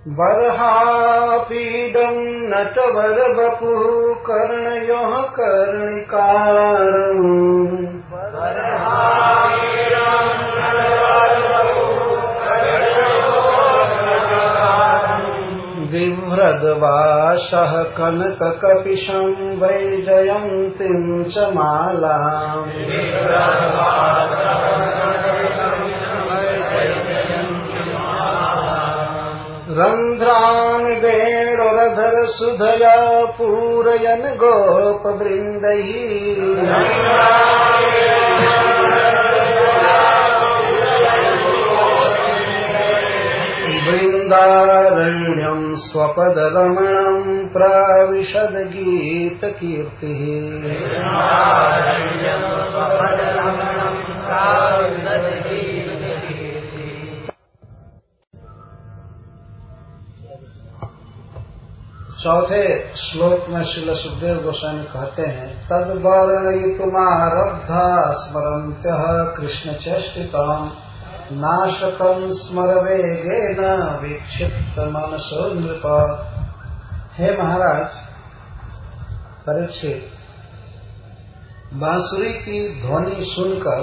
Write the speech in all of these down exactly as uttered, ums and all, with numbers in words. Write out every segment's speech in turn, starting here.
बर्हापीडम् नटवरवपुः कर्णयोः कर्णिकारम् बिभ्रद्वासः कनककपिशम् वैजयन्तीम् च मालाम् रन्ध्रान् वेणुरधर सुधया पूरयन् गोपवृन्दैः वृन्दारण्यम् स्वपदरमणम् प्राविशद गीतकीर्तिः चौथे श्लोक में श्रील सुखदेव गोस्वामी कहते हैं तद वर्णयितुमारब्धा स्मरन्त्यः कृष्ण चेष्टितम् नाशकम् स्मरवेगेन विक्षिप्त मनसो नृप। हे महाराज परीक्षित, बांसुरी की ध्वनि सुनकर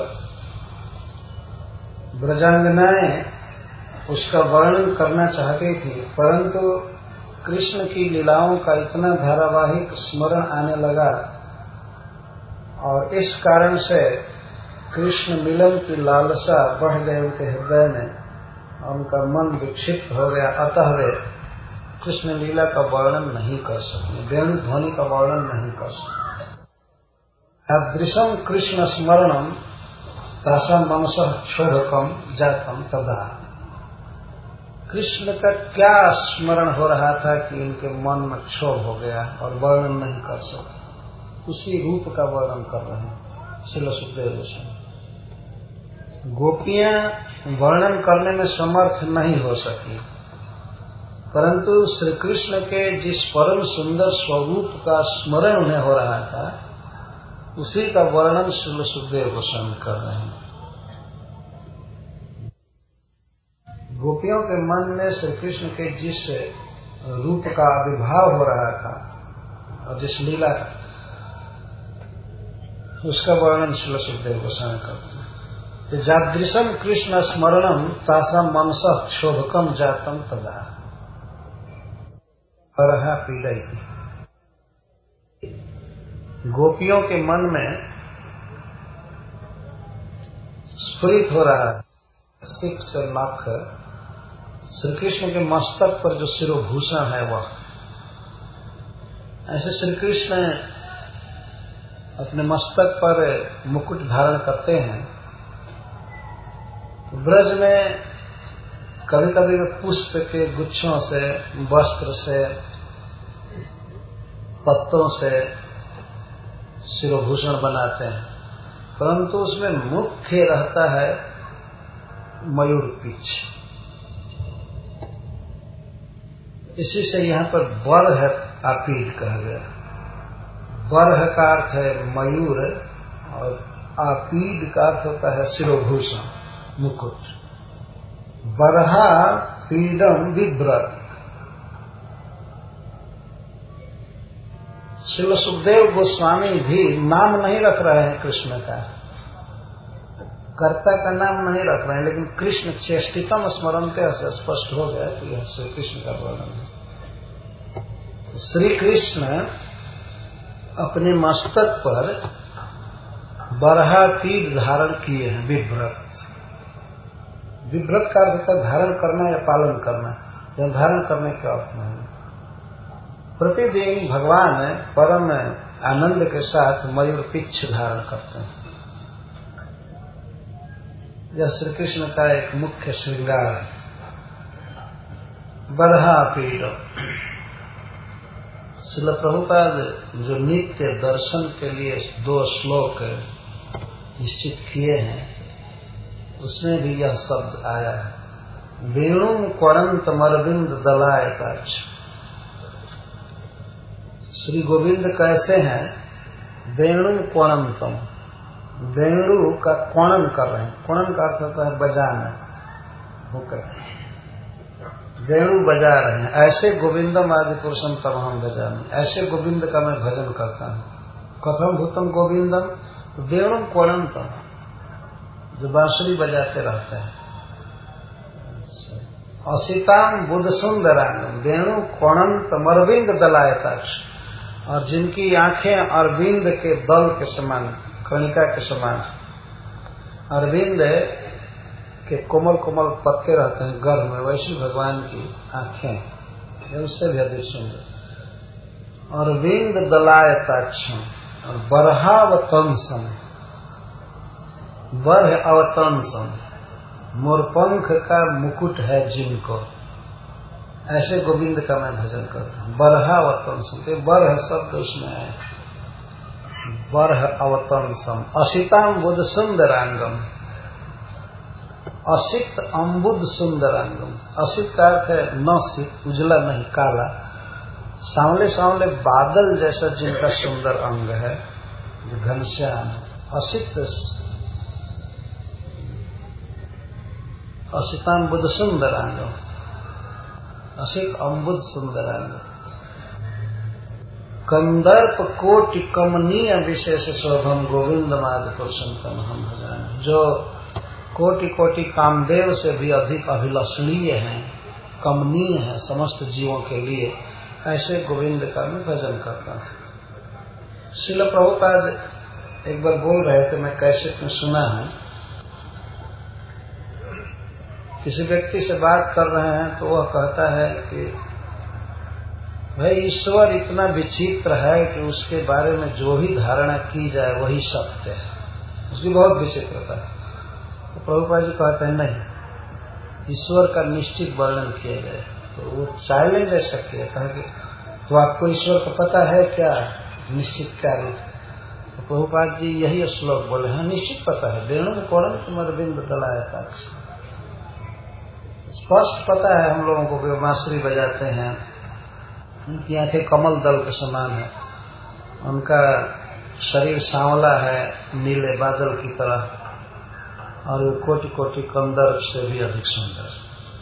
ब्रजांगनाएं उसका वर्णन करना चाहती थी, परंतु कृष्ण की लीलाओं का इतना धारावाहिक स्मरण आने लगा और इस कारण से कृष्ण मिलन की लालसा बढ़ गई उनके हृदय में और उनका मन विक्षिप्त हो गया। अतः वे कृष्ण लीला का वर्णन नहीं कर सके, वेणु ध्वनि का वर्णन नहीं कर सके। अदृशम कृष्ण स्मरणम तासा मनसः क्षोभकम जातम तदा। कृष्ण का क्या स्मरण हो रहा था कि इनके मन में क्षोभ हो गया और वर्णन नहीं कर सके। उसी रूप का वर्णन कर रहे हैं श्रील सुखदेव गोस्वामी। गोपियां वर्णन करने में समर्थ नहीं हो सकी, परंतु श्री कृष्ण के जिस परम सुंदर स्वरूप का स्मरण उन्हें हो रहा था उसी का वर्णन श्रील सुखदेव गोस्वामी कर रहे हैं। गोपियों के मन में श्री कृष्ण के जिस रूप का आविर्भाव हो रहा था और जिस लीला उसका वर्णन श्रील सुखदेव गोस्वामी करते हैं। जादृशम कृष्ण स्मरणम तासा मनसः क्षोभकम जातम तदा परहा पीड़ई। गोपियों के मन में स्फुरित हो रहा है सिख से नख श्री कृष्ण के मस्तक पर जो शिरोभूषण है वह ऐसे श्री कृष्ण अपने मस्तक पर मुकुट धारण करते हैं। ब्रज में कभी कभी वे पुष्प के गुच्छों से, वस्त्र से, पत्तों से शिरोभूषण बनाते हैं, परंतु उसमें मुख्य रहता है मयूर पीछ। इसी से यहाँ पर बरह आपीड कहा गया। बरह का अर्थ है मयूर और आपीड का अर्थ होता है शिरोभूषण, मुकुट। बरहा पीडम विभ्रत। श्रील सुखदेव गोस्वामी भी नाम नहीं रख रहे हैं कृष्ण का, कर्ता का नाम नहीं रख रहे हैं, लेकिन कृष्ण चेष्टितम स्मरणते से स्पष्ट हो गया कि यह श्री कृष्ण का वर्णन है। श्री कृष्ण अपने मस्तक पर बरहा पीठ धारण किए हैं। विभ्रत, विभ्रत का अर्थ का धारण करना या पालन करना, या धारण करने के अर्थ नहीं। प्रतिदिन भगवान परम आनंद के साथ मयूर पिच्छ धारण करते हैं। यह श्री कृष्ण का एक मुख्य श्रृंगार है। बरहा पीड़। श्रील प्रभुपाद जो नित्य दर्शन के लिए दो श्लोक निश्चित किए हैं उसमें भी यह शब्द आया है। वेणुम क्वणंत मरविंद दलायताच। श्री गोविंद कैसे हैं? वेणुम क्वणंतम, वेणु का क्वणन कर रहे हैं। क्वणन का अर्थ होता है बजाना, होकर वेणु बजा रहे हैं, ऐसे गोविंदम आदि पुरुषम तमहम भजामि, ऐसे गोविंद का मैं भजन करता हूँ। कथम भूतम गोविंदम, वेणु कोणंतम, जो बांसुरी बजाते रहते हैं। असिताम बुध सुंदरांगम, वेणु कोणंत अरविंद दलायताक्ष, और जिनकी आंखें अरविंद के दल के समान, कणिका के समान, अरविंद के कोमल कोमल पत्ते रहते हैं गर्भ में, वैसी भगवान की आंखें, उससे भी अधिक सुंदर। और विंद दलायताक्षम, और बरहावतंसम, बरह अवतंसम, मोरपंख का मुकुट है जिनको, ऐसे गोविंद का मैं भजन करता हूँ। बरहावतंसम, तो बरह शब्द उसमें है, बरह अवतंसम। असिताम बुध सुंदरांगम, असित अम्बुद सुंदरांगम, असित का अर्थ है न सित, उजला नहीं काला, सांवले सांवले बादल जैसा जिनका सुंदर अंग है, घनश्याम। असित असिताम्बुद सुंदरांगम, असित अम्बुद सुंदरांगम। कंदर्प कोटि कमनीय विशेष शोभम गोविंद माद पुरुषम तमहम भजामि, जो कोटि कोटि कामदेव से भी अधिक अभिलषणीय है, कमनीय है समस्त जीवों के लिए, ऐसे गोविंद का मैं भजन करता हूँ। श्रील प्रभुपाद एक बार बोल रहे थे, मैं कैसेट में सुना है, किसी व्यक्ति से बात कर रहे हैं तो वह कहता है कि भाई ईश्वर इतना विचित्र है कि उसके बारे में जो ही धारणा की जाए वही सत्य है, उसकी बहुत विचित्रता है। तो प्रभुपाद जी कहते हैं नहीं, ईश्वर का निश्चित वर्णन किया जाए। तो वो चैलेंज ऐसा किया, कहा कि तो आपको ईश्वर का पता है क्या, निश्चित क्या रूप? तो प्रभुपाद जी यही श्लोक बोले, हाँ निश्चित पता है, वेणु कोणम तुम्हारे बिंद दलायता, स्पष्ट पता है हम लोगों को कि बांसुरी बजाते हैं, उनकी आंखें कमल दल के समान है, उनका शरीर सांवला है नीले बादल की तरह, और वे कोटि कोटि कंदर्प से भी अधिक सुंदर।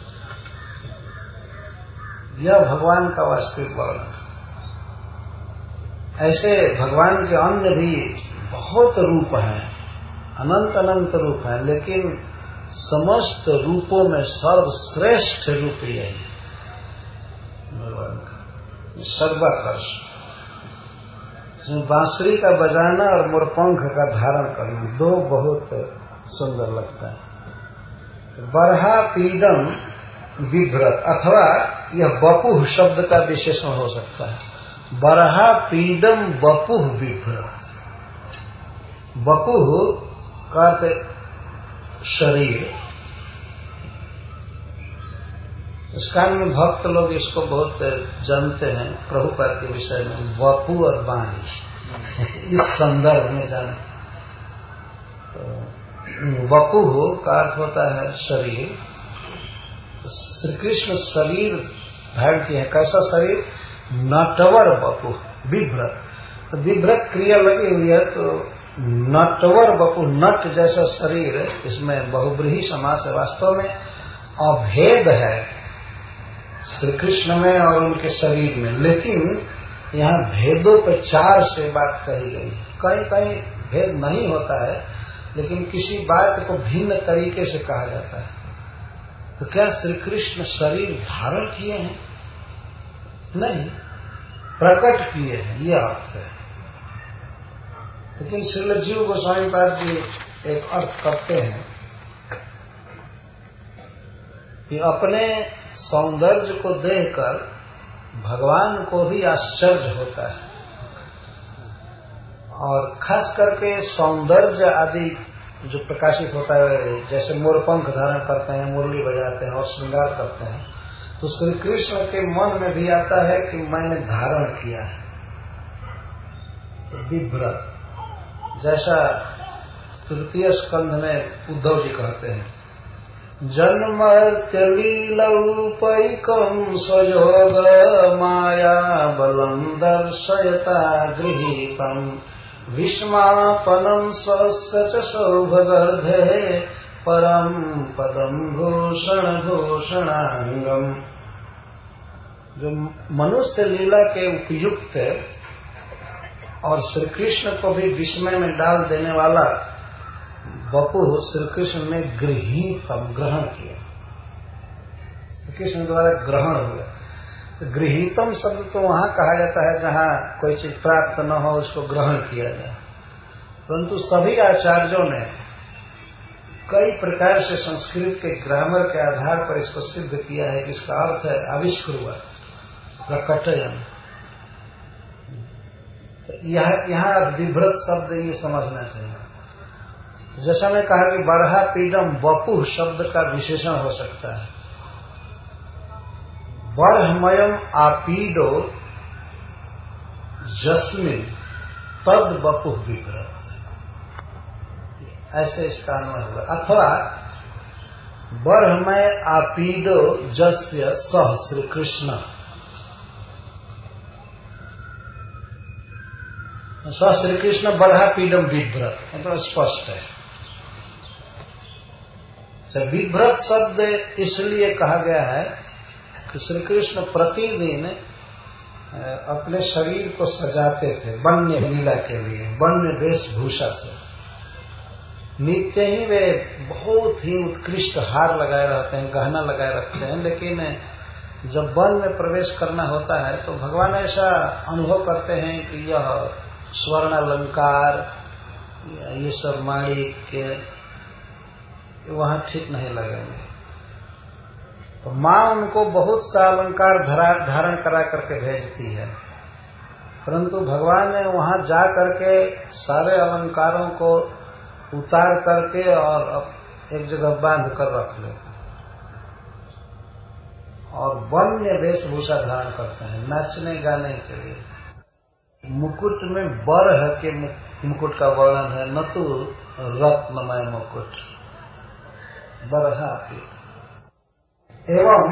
यह भगवान का वास्तविक वर्णन। ऐसे भगवान के अन्य भी बहुत रूप हैं, अनंत अनंत रूप हैं, लेकिन समस्त रूपों में सर्वश्रेष्ठ रूप यही भगवान का, सर्वाकर्ष। बांसुरी का बजाना और मोरपंख का धारण करना दो बहुत सुंदर लगता है। बरहा पीडम विभ्रत, अथवा यह बपुह शब्द का विशेषण हो सकता है। बरहा पीडम बपुह विभ्रत, बपुह का अर्थ शरीर। इस काल में भक्त लोग इसको बहुत जानते हैं, प्रभुपाद के विषय में वपु और वाणी इस संदर्भ में जानते। तो वपु का अर्थ होता है शरीर। श्री कृष्ण शरीर धारण किए हैं। कैसा शरीर? नटवर वपु, विभ्रत। तो विभ्रत क्रिया लगी हुई है, तो नटवर वपु, नट जैसा शरीर, इसमें बहुब्रीहि समास है। वास्तव में अभेद है श्री कृष्ण में और उनके शरीर में, लेकिन यहाँ भेदों पर चार से बात कही गई। कहीं कहीं भेद नहीं होता है, लेकिन किसी बात को भिन्न तरीके से कहा जाता है। तो क्या श्री कृष्ण शरीर धारण किए हैं? नहीं, प्रकट किए हैं, यह अर्थ है। लेकिन श्रील जीव गोस्वामी पाद जी एक अर्थ करते हैं कि अपने सौंदर्य को देखकर भगवान को भी आश्चर्य होता है, और खास करके सौंदर्य आदि जो प्रकाशित होता है, जैसे मोरपंख धारण करते हैं, मुरली बजाते हैं और श्रृंगार करते हैं, तो श्री कृष्ण के मन में भी आता है कि मैंने धारण किया है। विभ्रत, जैसा तृतीय स्कंध में उद्धव जी कहते हैं, जन्मर्त्यलीलौपैकं स्वयोग माया बलं दर्शयता गृहीतम् विस्मापनं स्वस्य च सौभगर्धे परं पदं भूषण भूषणांगम् जो मनुष्य लीला के उपयुक्त और श्री कृष्ण को भी विस्मय में डाल देने वाला वपु श्री कृष्ण ने गृहीतम ग्रहण किया, श्री कृष्ण द्वारा ग्रहण हुआ। तो गृहीतम शब्द तो वहां कहा जाता है जहां कोई चीज प्राप्त न हो उसको ग्रहण किया जाए, परंतु सभी आचार्यों ने कई प्रकार से संस्कृत के ग्रामर के आधार पर इसको सिद्ध किया है कि इसका अर्थ है आविष्कृत, प्रकटयन। यहाँ विभ्रत शब्द ये समझना चाहिए। जैसा मैं कहा कि बरहा पीडम वपु शब्द का विशेषण हो सकता है। बरहमयम आपीडो जस्मिन तद वपु विभ्रत, ऐसे इसका अन्वय होगा। अथवा बरहमय आपीडो जस्य सह श्री कृष्ण, स श्री कृष्ण बरहा पीडम विभ्रत, मतलब स्पष्ट है। विभ्रत शब्द इसलिए कहा गया है कि श्री कृष्ण प्रतिदिन अपने शरीर को सजाते थे वन्य लीला के लिए, वन्य वेशभूषा से। नित्य ही वे बहुत ही उत्कृष्ट हार लगाए रहते हैं, गहना लगाए रखते हैं, लेकिन जब वन में प्रवेश करना होता है तो भगवान ऐसा अनुभव करते हैं कि यह स्वर्ण अलंकार, ये सब माणिक के वहां ठीक नहीं लगेंगे। तो माँ उनको बहुत सा अलंकार धारण करा करके भेजती है, परंतु भगवान ने वहां जा करके सारे अलंकारों को उतार करके और एक जगह बांध कर रख लेते और वन्य वेशभूषा धारण करते हैं नाचने गाने के लिए। मुकुट में बरह के मुकुट का वर्णन है, न तो रत्नमय मुकुट, बरहा के। एवं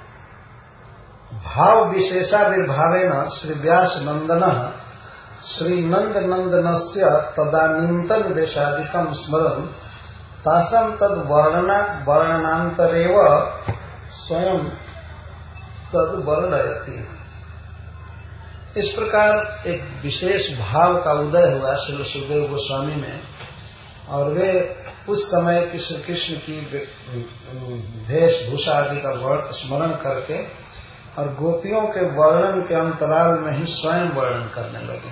भाव विशेषाविर्भावेन श्री व्यास नंदन श्री नंद नंदनस्य तदानीन्तन वेशादिकं स्मरन् तासां तद वर्णना वर्णनांतरेव स्वयं तद वर्णयति। इस प्रकार एक विशेष भाव का उदय हुआ श्री सुखदेव गोस्वामी में, और वे उस समय की श्री कृष्ण की वेशभूषा आदि का स्मरण करके और गोपियों के वर्णन के अंतराल में ही स्वयं वर्णन करने लगे।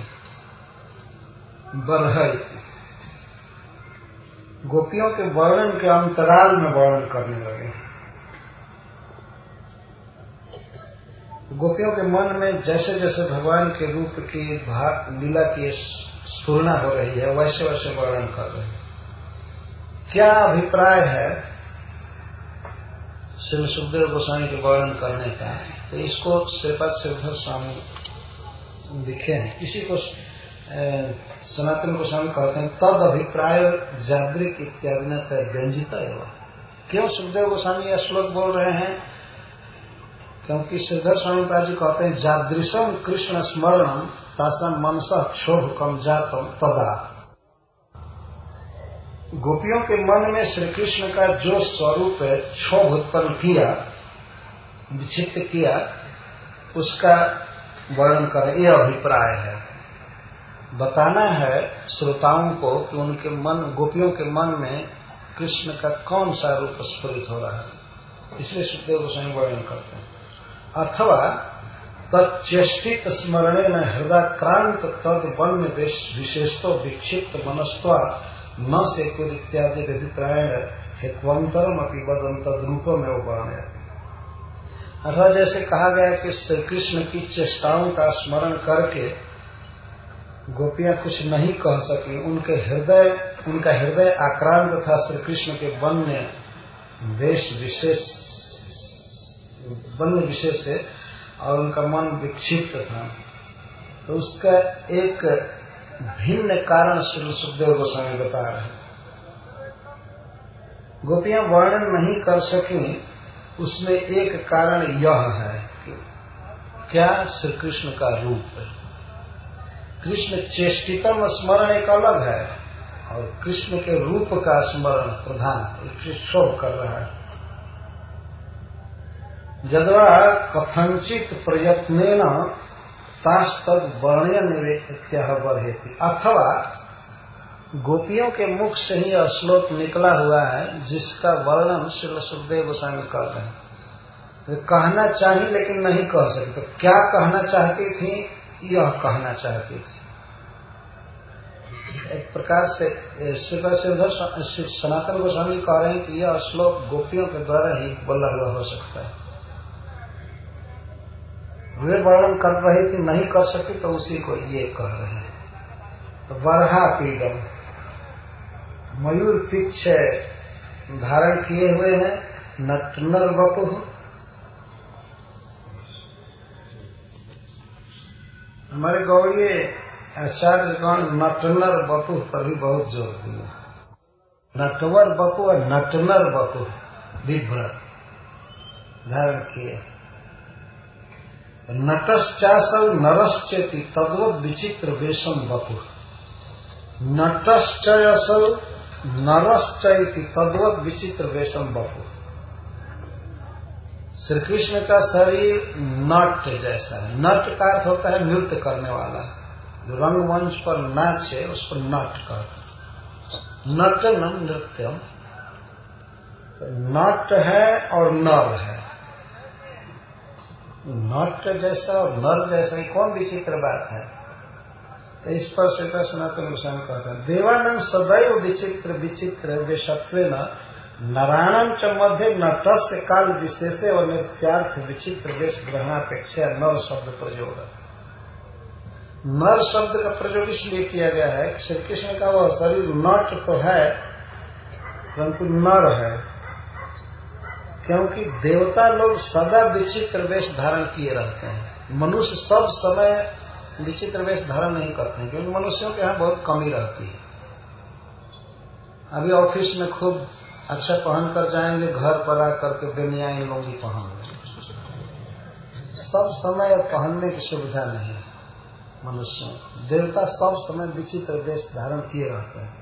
बरह गोपियों के वर्णन के अंतराल में वर्णन करने लगे। गोपियों के मन में जैसे जैसे भगवान के रूप की लीला की स्फुरना हो रही है वैसे वैसे वर्णन कर रहे हैं। क्या अभिप्राय है श्री सुखदेव गोस्वामी के वर्णन करने का, तो इसको श्रीपाद श्रीधर स्वामी लिखे हैं। इसी को सनातन गोस्वामी कहते हैं तद अभिप्राय जागृत इत्यादि ने व्यंजिता एवं। क्यों सुखदेव गोस्वामी यह श्लोक बोल रहे हैं? क्योंकि श्रीधर स्वामी पाद जी कहते हैं जादृशम कृष्ण स्मरणम तासम मनसा क्षोभ कम जातम तदा। गोपियों के मन में श्री कृष्ण का जो स्वरूप है क्षोभ उत्पन्न किया, विक्षिप्त किया, उसका वर्णन करें, यह अभिप्राय है। बताना है श्रोताओं को कि उनके मन, गोपियों के मन में कृष्ण का कौन सा रूप स्फुरित हो रहा है, इसलिए सुखदेव गोस्वामी वर्णन करते हैं। अथवा तच्चेष्टित स्मरणे न हृदयाक्रांत तद वन्य विशेषतो विक्षिप्त मनस्त्वा न से कुल इत्यादि अभिप्राय हेत्वंतरम अपनी बदंत रूपों में वो वर्णय। अथवा जैसे कहा गया कि श्री कृष्ण की चेष्टाओं का स्मरण करके गोपियां कुछ नहीं कह सकी, उनके हृदय उनका हृदय आक्रांत था श्री कृष्ण के वन्य वेश विशेष वन्य विशेष से, और उनका मन विक्षिप्त था। तो उसका एक भिन्न कारण श्री सुखदेव गोस्वामी बता रहे हैं। गोपियां वर्णन नहीं कर सकी, उसमें एक कारण यह है कि क्या श्री कृष्ण का रूप है। कृष्ण चेष्टितम स्मरण एक अलग है और कृष्ण के रूप का स्मरण प्रधान शोभ कर रहा है। यद्वा कथंचित प्रयत्नेन तास्तद वर्ण्य निवेत्य बरहेति। अथवा गोपियों के मुख से ही यह श्लोक निकला हुआ है जिसका वर्णन श्री सुखदेव गोस्वामी कर रहे हैं। वे कहना चाहिए लेकिन नहीं कह सकते। तो क्या कहना चाहती थी? यह कहना चाहती थी। एक प्रकार से सनातन गोस्वामी कह रहे हैं कि यह श्लोक गोपियों के द्वारा ही बोला हुआ हो सकता है। वे वर्णन कर रही थी, नहीं कर सकी, तो उसी को ये कह रहे हैं। तो बरहा पीडम, मयूर पिच्छ धारण किए हुए हैं, नटनर बपु। हमारे गौड़ीय आचार्यगण नटनर बपु पर भी बहुत जोर दिया। नटवर बपु और नटनर बपु विभ्र धारण किए। नटश्चासौ नरश्चेति तद्वत् विचित्र वेशम बपु। नटश्चयसौ नरश्चैति तद्वत् विचित्र वेशम बपु। श्री कृष्ण का शरीर नट जैसा है। नट का अर्थ होता है नृत्य करने वाला, जो रंगमंच पर नाचे उसको नट कहते। नटनम नृत्यम, नट है और नर है। नट जैसा और नर जैसा, कौन विचित्र बात है। तो इस पर श्रीता सनातन गोस्वामी कहते हैं, देवानंद सदैव विचित्र विचित्र वेशत्वेन नारायणम च मध्य नटस्य काल विशेषे और नृत्यार्थ विचित्र वेश ग्रहणापेक्षा नर शब्द प्रयोग। नर शब्द का प्रयोग इसलिए किया गया है कि श्री कृष्ण का वह शरीर नट तो है परंतु नर है, क्योंकि देवता लोग सदा विचित्र वेश धारण किए रहते हैं। मनुष्य सब समय विचित्र वेश धारण नहीं करते हैं, क्योंकि मनुष्यों के यहाँ बहुत कमी रहती है। अभी ऑफिस में खूब अच्छा पहन कर जाएंगे, घर पर आकर के बेनियाई लुंगी पहन लेंगे। सब समय पहनने की सुविधा नहीं है मनुष्यों। देवता सब समय विचित्र वेश धारण किए रहते हैं।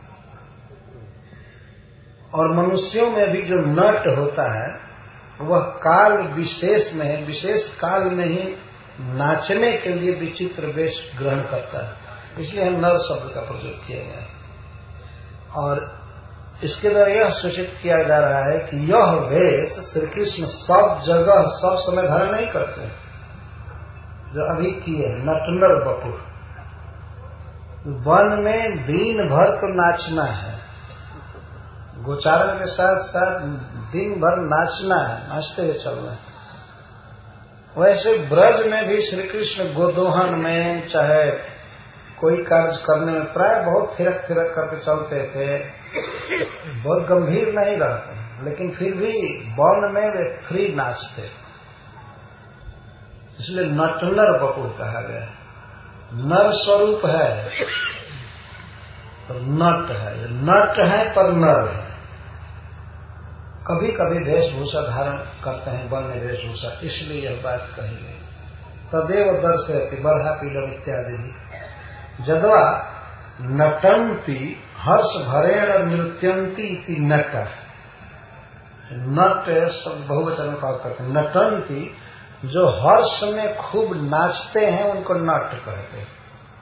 और मनुष्यों में भी जो नट होता है वह काल विशेष में है, विशेष काल में ही नाचने के लिए विचित्र वेश ग्रहण करता है। इसलिए नर शब्द का प्रयोग किया गया है। और इसके द्वारा यह सूचित किया जा रहा है कि यह वेश श्री कृष्ण सब जगह सब समय धारण नहीं करते, जो अभी किए नटनर बपुर। वन में दिन भर तो नाचना है, गोचारण के साथ साथ दिन भर नाचना है, नाचते हुए चलना है। वैसे ब्रज में भी श्री कृष्ण गोदोहन में चाहे कोई कार्य करने में प्राय बहुत थिरक थिरक करके चलते थे, बहुत गंभीर नहीं रहते, लेकिन फिर भी वन में वे फ्री नाचते, इसलिए नटनर बपुर कहा गया। नर स्वरूप है पर नट है, नट है पर नर है। कभी कभी वेशभूषा धारण करते हैं वन में वेशभूषा, इसलिए यह बात कही गई। तदेव दर्शयति बरहा पीलम इत्यादि। जदवा नटंती हर्ष भरेण नृत्यंती इति नट। नट सब बहुवचन में कहा करते हैं। नटंती जो हर्ष में खूब नाचते हैं उनको नट कहते हैं।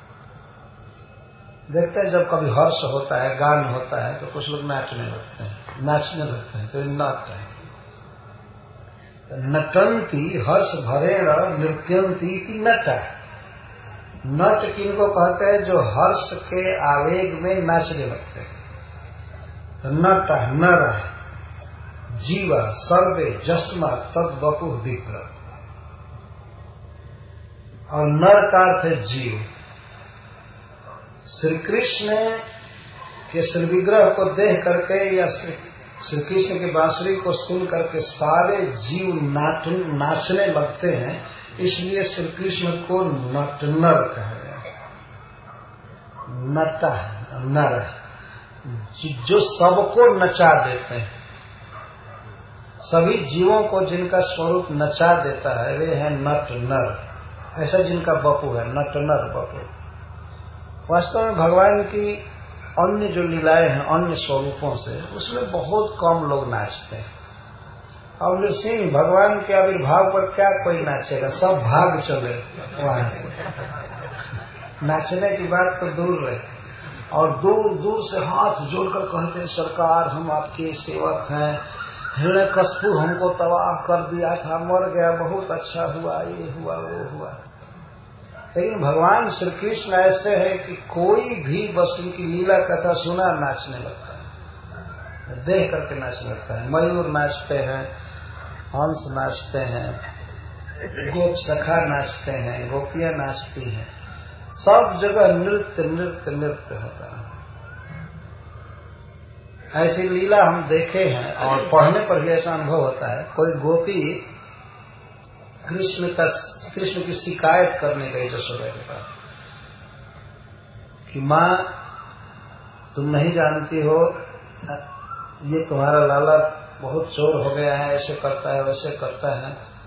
देखते हैं जब कभी हर्ष होता है, गान होता है, तो कुछ लोग नाचने लगते हैं, नाचने लगते हैं, तो ये नट है। नटंती हर्ष भरेण नृत्यंती इति नट। नट किनको कहते हैं? जो हर्ष के आवेग में नाचने लगते हैं। तो नट नर जीवा सर्वे जस्मा तद बपु विप्र। और नर का अर्थ है जीव। श्री कृष्ण के श्री विग्रह को देख करके या श्री कृष्ण की बांसुरी को सुन करके सारे जीव नाच नाचने लगते हैं, इसलिए श्री कृष्ण को नटनर कहा गया। नटा है, नर है, जो सबको नचा देते हैं, सभी जीवों को जिनका स्वरूप नचा देता है वे हैं नटनर। ऐसा जिनका बपु है नटनर बपु। वास्तव में भगवान की अन्य जो लीलाएं हैं अन्य स्वरूपों से, उसमें बहुत कम लोग नाचते हैं। और नृसिंह भगवान के आविर्भाव पर क्या कोई नाचेगा, सब भाग चले वहां से। नाचने की बात तो दूर रहे, और दूर दूर से हाथ जोड़कर कहते हैं सरकार हम आपके सेवक हैं, हिरण्यकश्यप हमको तबाह कर दिया था, मर गया, बहुत अच्छा हुआ, ये हुआ वो हुआ। लेकिन भगवान श्री कृष्ण ऐसे है कि कोई भी बस उनकी लीला कथा सुना नाचने लगता है, देख करके नाचने लगता है। मयूर नाचते हैं, हंस नाचते हैं, गोप सखा नाचते हैं, गोपियां नाचती हैं, सब जगह नृत्य नृत्य नृत्य होता है। ऐसी लीला हम देखे हैं और पढ़ने पर भी ऐसा अनुभव होता है। कोई गोपी कृष्ण का कृष्ण की शिकायत करने गई यशोदा के पास कि माँ तुम नहीं जानती हो ये तुम्हारा लाला बहुत चोर हो गया है, ऐसे करता है वैसे करता है।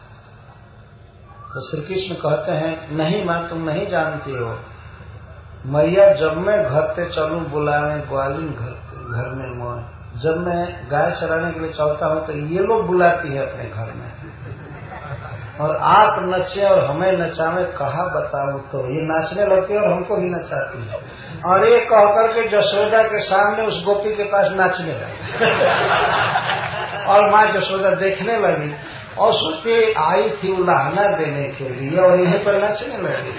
तो श्री कृष्ण कहते हैं नहीं माँ तुम नहीं जानती हो, मैया जब मैं घर पे चलूं बुलाने ग्वालिन घर घर में मोह, जब मैं गाय चराने के लिए चलता हूं तो ये लोग बुलाती है अपने घर में, और आप नचे और हमें नचावे कहा बताऊं। तो ये नाचने लगती है और हमको भी नचाती है, और ये कह करके यशोदा के सामने उस गोपी के पास नाचने लगी और माँ यशोदा देखने लगी और सोचती आई थी उलाहना देने के लिए और यहीं पर नाचने लगी।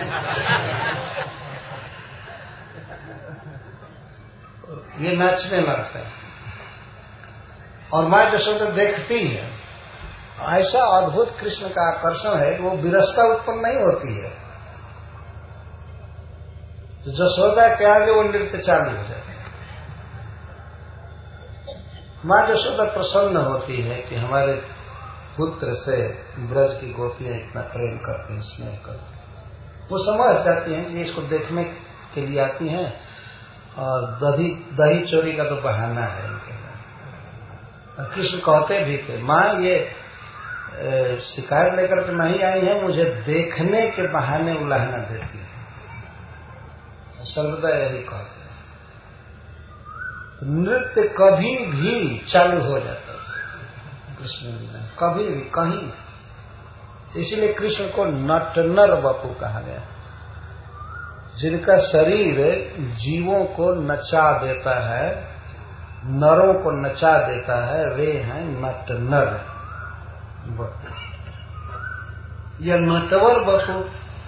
ये नाचने लगता है और माँ यशोदा देखती है। ऐसा अद्भुत कृष्ण का आकर्षण है कि वो विरसता उत्पन्न नहीं होती है, तो यशोदा के आगे वो नृत्य चालू हो जाता है। माँ यशोदा प्रसन्न होती है कि हमारे पुत्र से ब्रज की गोपियां इतना प्रेम करती हैं, स्नेह करती हैं। वो समझ जाती हैं कि इसको देखने के लिए आती हैं और दही दही चोरी का तो बहाना है इनके। कृष्ण कहते भी थे माँ ये शिकायत लेकर के नहीं आई है, मुझे देखने के बहाने उलाहना देती है, सर्वदा यही कहते हैं। तो नृत्य कभी भी चालू हो जाता है कृष्ण लीला, कभी भी कहीं। इसलिए कृष्ण को नटनर वपु कहा गया, जिनका शरीर जीवों को नचा देता है, नरों को नचा देता है, वे हैं नटनर वपु। यह नटवर वपु,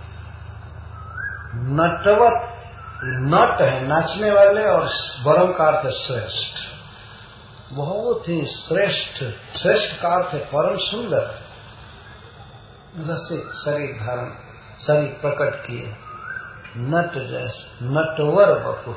नटवत नट है नाचने वाले, और वरम का अर्थ है श्रेष्ठ, बहुत ही श्रेष्ठ। श्रेष्ठ का अर्थ है परम सुंदर, रसिक शरीर धारण शरीर प्रकट किए, नट जैसे नटवर वपु।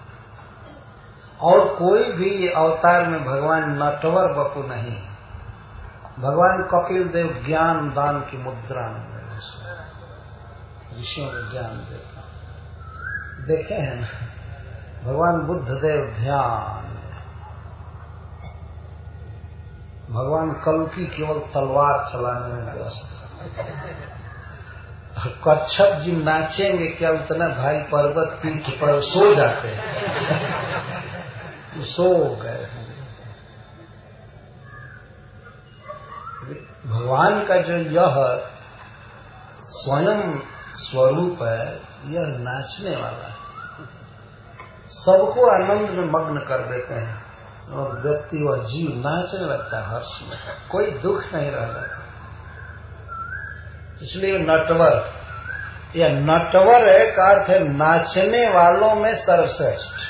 और कोई भी अवतार में भगवान नटवर वपु नहीं है। भगवान कपिल देव ज्ञान दान की मुद्रा में ऋषियों को ज्ञान देता, देखे हैं ना। भगवान बुद्ध देव ध्यान, भगवान कल्कि केवल तलवार चलाने में व्यस्त। कच्छप जी नाचेंगे क्या, उतना भारी पर्वत पीठ पर सो जाते हैं, सो गए। भगवान का जो यह स्वयं स्वरूप है, यह नाचने वाला है, सबको आनंद में मग्न कर देते हैं, और व्यक्ति वह जीव नाचने लगता है हर्ष में, कोई दुख नहीं रह जाता। इसलिए नटवर, यह नटवर एक अर्थ है नाचने वालों में सर्वश्रेष्ठ।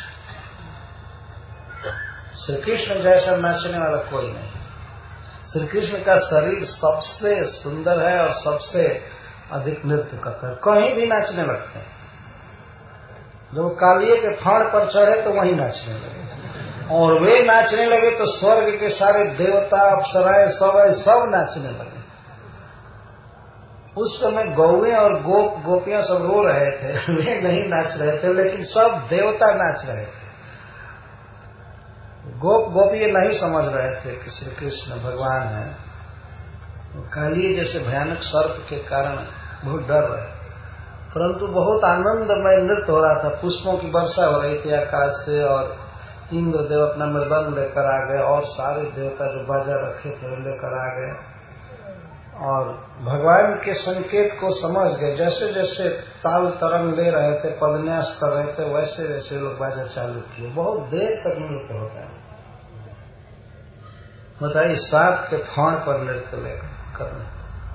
श्री कृष्ण जैसा नाचने वाला कोई नहीं। श्री कृष्ण का शरीर सबसे सुंदर है और सबसे अधिक नृत्य करता है, कहीं भी नाचने लगते हैं। जब कालिये के फाड़ पर चढ़े तो वहीं नाचने लगे, और वे नाचने लगे तो स्वर्ग के सारे देवता अप्सराएं सब सब नाचने लगे। उस समय गौएं और गोप गोपियां सब रो रहे थे, वे नहीं नाच रहे थे, लेकिन सब देवता नाच रहे थे। गोप गोपी ये नहीं समझ रहे थे कि श्री कृष्ण भगवान है, कालिये जैसे भयानक सर्प के कारण बहुत डर रहे, परंतु बहुत आनंदमय नृत्य हो रहा था। पुष्पों की वर्षा हो रही थी आकाश से, और इंद्रदेव अपना मृदंग लेकर आ गए और सारे देवता जो बाजा रखे थे वो लेकर आ गए और भगवान के संकेत को समझ गए। जैसे जैसे ताल तरंग ले रहे थे, पदन्यास कर रहे थे, वैसे वैसे लोग बाजा चालू किए। बहुत देर तक नृत्य होता है। बताइए, सांप के फाड़ पर नृत्य करने।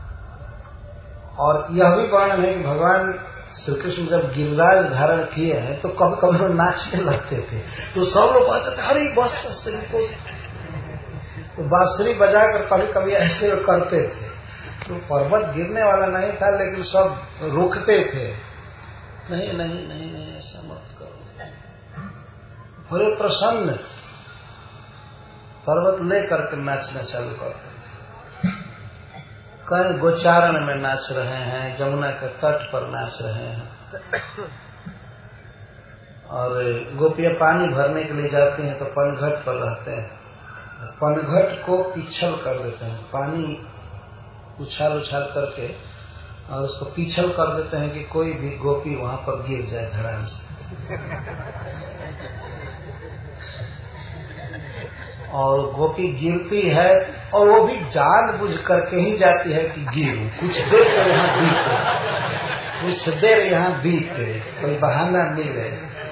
और यह भी वर्णन है कि भगवान श्री कृष्ण जब गिरिराज धारण किए हैं तो कभी कभी वो नाचने लगते थे, तो सब लोग कहते थे अरे बस बस इनको। तो बांसुरी बजाकर कभी कभी ऐसे करते थे। तो पर्वत गिरने वाला नहीं था, लेकिन सब रोकते थे, नहीं नहीं नहीं नहीं ऐसा मत करो। बड़े प्रसन्न थे, पर्वत ले करके नाचना चालू करते थे। कहीं गोचारण में नाच रहे हैं, जमुना के तट पर नाच रहे हैं। और गोपियां पानी भरने के लिए जाती हैं तो पनघट पर रहते हैं, पनघट को पिछल कर देते हैं, पानी उछाल उछाल करके और उसको पिछल कर देते हैं कि कोई भी गोपी वहां पर गिर जाए धड़ाम से। और गोपी गिरती है और वो भी जानबूझ करके ही जाती है कि गिरूं, कुछ देर तो यहाँ बीते, कुछ देर यहाँ बीते, कोई बहाना मिले।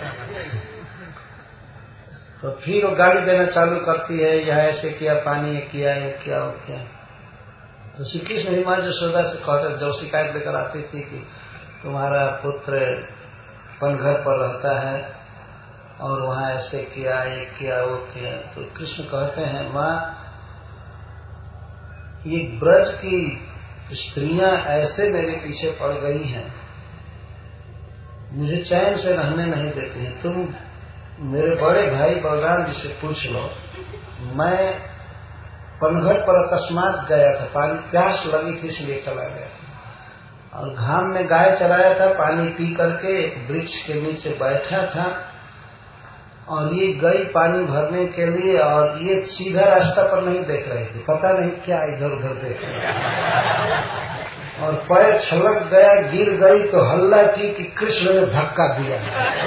तो फिर वो गाली देना चालू करती है, यह ऐसे किया, पानी ये किया, ये किया, वो किया। तो श्री कृष्ण ही मां यशोदा से कहते, जब शिकायत लेकर आती थी कि तुम्हारा पुत्र पनघट पर रहता है और वहां ऐसे किया, ये किया, वो किया, तो कृष्ण कहते हैं मां, ये ब्रज की स्त्रियां ऐसे मेरे पीछे पड़ गई हैं, मुझे चैन से रहने नहीं देती हैं। तुम मेरे बड़े भाई बलराम जी से पूछ लो, मैं पनघट पर अकस्मात गया था, पानी प्यास लगी थी इसलिए चला गया, और घाम में गाय चराया था, पानी पी करके वृक्ष के नीचे बैठा था, और ये गई पानी भरने के लिए, और ये सीधा रास्ता पर नहीं देख रही थी, पता नहीं क्या इधर उधर देख रही, और पैर छलक गया, गिर गई तो हल्ला की कि कृष्ण ने धक्का दिया।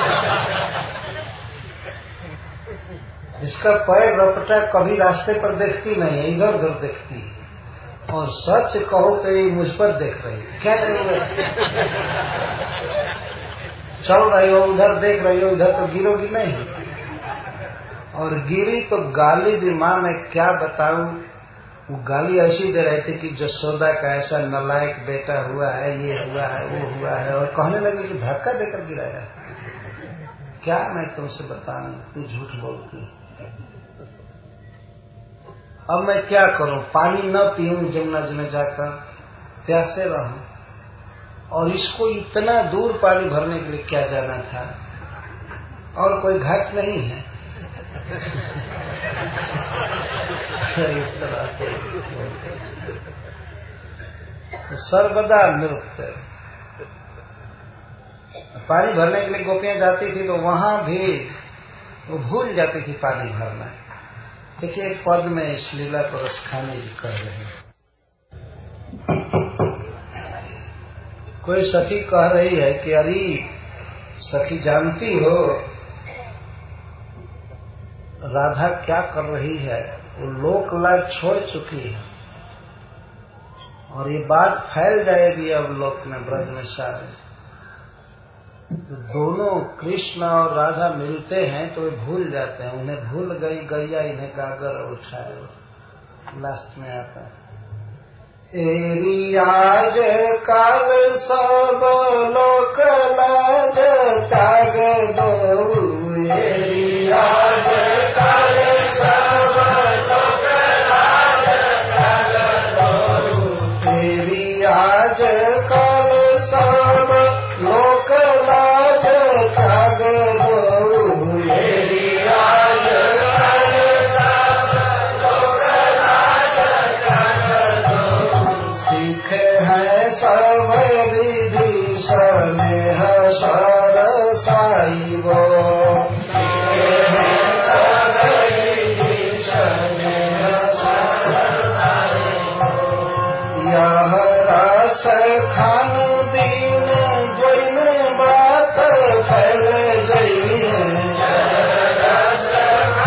इसका पैर रपटा, कभी रास्ते पर देखती नहीं है, इधर उधर देखती, और सच कहो तो ये मुझ पर देख रही, क्या जरूरत है, चल रही हो उधर देख रही हो, इधर तो गिरोगी नहीं। और गिरी तो गाली दी। मां मैं क्या बताऊं, वो गाली ऐसी दे रहे थे कि जसोदा का ऐसा नलायक बेटा हुआ है, ये हुआ है, वो हुआ है, और कहने लगे कि धक्का देकर गिराया। क्या मैं तुमसे बताऊं, तू झूठ बोलती। अब मैं क्या करूं, पानी न पीऊं जमुना जी में जाकर, प्यासे रहूं, और इसको इतना दूर पानी भरने के लिए क्या जाना था, और कोई घाट नहीं है। इस तरह से सर्वदा नृत्य। पानी भरने के लिए गोपियां जाती थी तो वहां भी वो भूल जाती थी पानी भरना। देखिए एक पद में इस लीला को रसखानी जी कह रहे हैं। कोई सखी कह रही है कि अरे सखी जानती हो राधा क्या कर रही है, वो लोक लाज छोड़ चुकी है, और ये बात फैल जाएगी अब लोक में, ब्रज में सारे। तो दोनों कृष्ण और राधा मिलते हैं तो वे भूल जाते हैं, उन्हें भूल गई गैया इन्हें गागर उठाए, लास्ट में आता है। एरी आज काल सब लोक लाज त्याग दो, एरी आज काल सब लोक लाज त्याग दो, एरी आज काल सब लोक लाज त्याग दो, एरी आज काल सब लोक लाज त्याग दो, सीख है सब विधि स्नेह सर साइबो, यह रस खान दीन द्वैन बात फैल जई, यह रस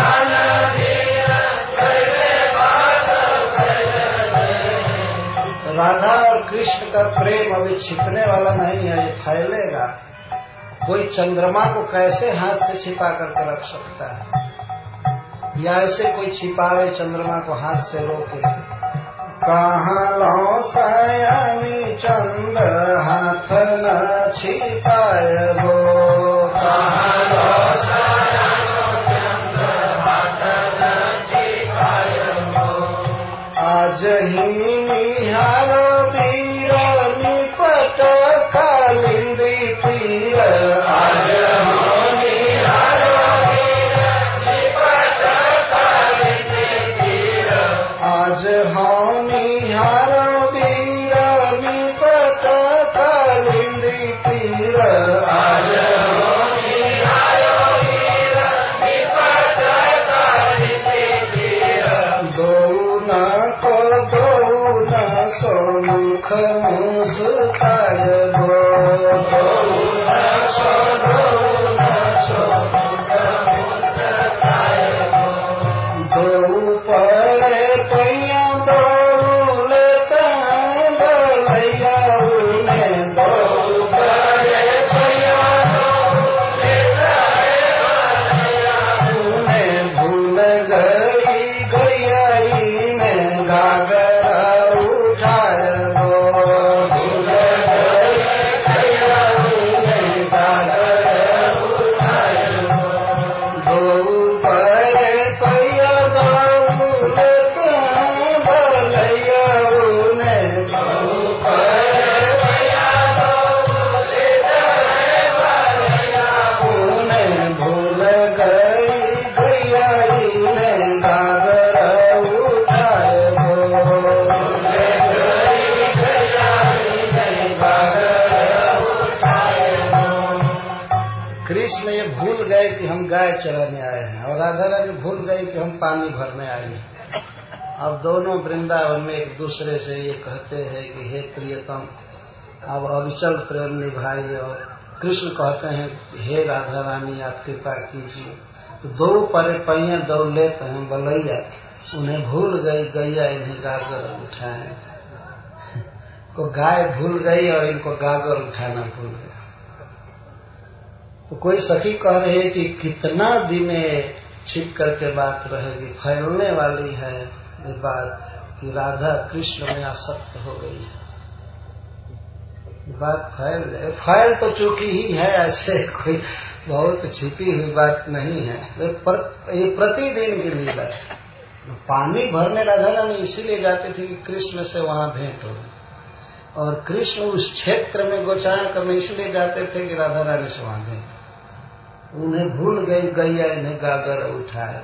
कृष्ण का प्रेम अभी छिपने वाला नहीं है, ये फैलेगा। कोई चंद्रमा को कैसे हाथ से छिपा करके रख सकता है, या ऐसे कोई छिपावे चंद्रमा को हाथ से रोके। कहाँ लो सयानी चंद्र हाथ न छिपाए हो, कहाँ लो सयानी चंद्र हाथ न छिपाए हो। आज ही निहारो वीर निपट कालिंदी तीर, आज हो निहारो वीर निपट कालिंदी तीर, आज हो निहारो वीर निपट कालिंदी तीर, आज हो निहारो वीर निपट कालिंदी तीर। दो न को दो न सोमुख मुस्काय गो, दो न सो दो न सोमुख मुस्काय गो। दो परे पैया दो लेता बलैया उन्हें, दो परे पैया दो लेता बलैया उन्हें। भूल गई गई में गागरा उठाए गो, भूल गई गैया में गागरा उठाए गो। दो परे पैया दो लेता बलैया उन्हें, दो परे पैया दो लेता बलैया उन्हें। भूल गई गैया में गागरा उठाए गो, भूल गई गैया में गागरा उठाए गो। कृष्ण ये भूल गए कि हम गाय चराने आए हैं, और राधा रानी भूल गई कि हम पानी भरने आए हैं। अब दोनों वृंदावन में एक दूसरे से ये कहते हैं कि हे प्रियतम, अब अविचल प्रेम निभाइए। और कृष्ण कहते हैं हे राधा रानी आप कृपा कीजिए। तो दो परे पैया दो लेते हैं बलैया, उन्हें भूल गई गैया इन्हें गागर उठाए। को गाय भूल गई और इनको गागर उठाना भूल गया। तो कोई सखी कह रही है कि कितना दिने छिप करके बात रहेगी, फैलने वाली है ये बात कि राधा कृष्ण में आसक्त हो गई है। बात फैल गई, फैल तो चुकी ही है, ऐसे कोई बहुत छिपी हुई बात नहीं है। ये प्रतिदिन की लीला है। पानी भरने राधा रानी इसीलिए जाती थी कि कृष्ण से वहां भेंट हो, और कृष्ण उस क्षेत्र में गोचारण करने इसलिए जाते थे कि राधा रानी से वहां भेंट। उन्हें भूल गई गैया इन्हें गागर उठाए।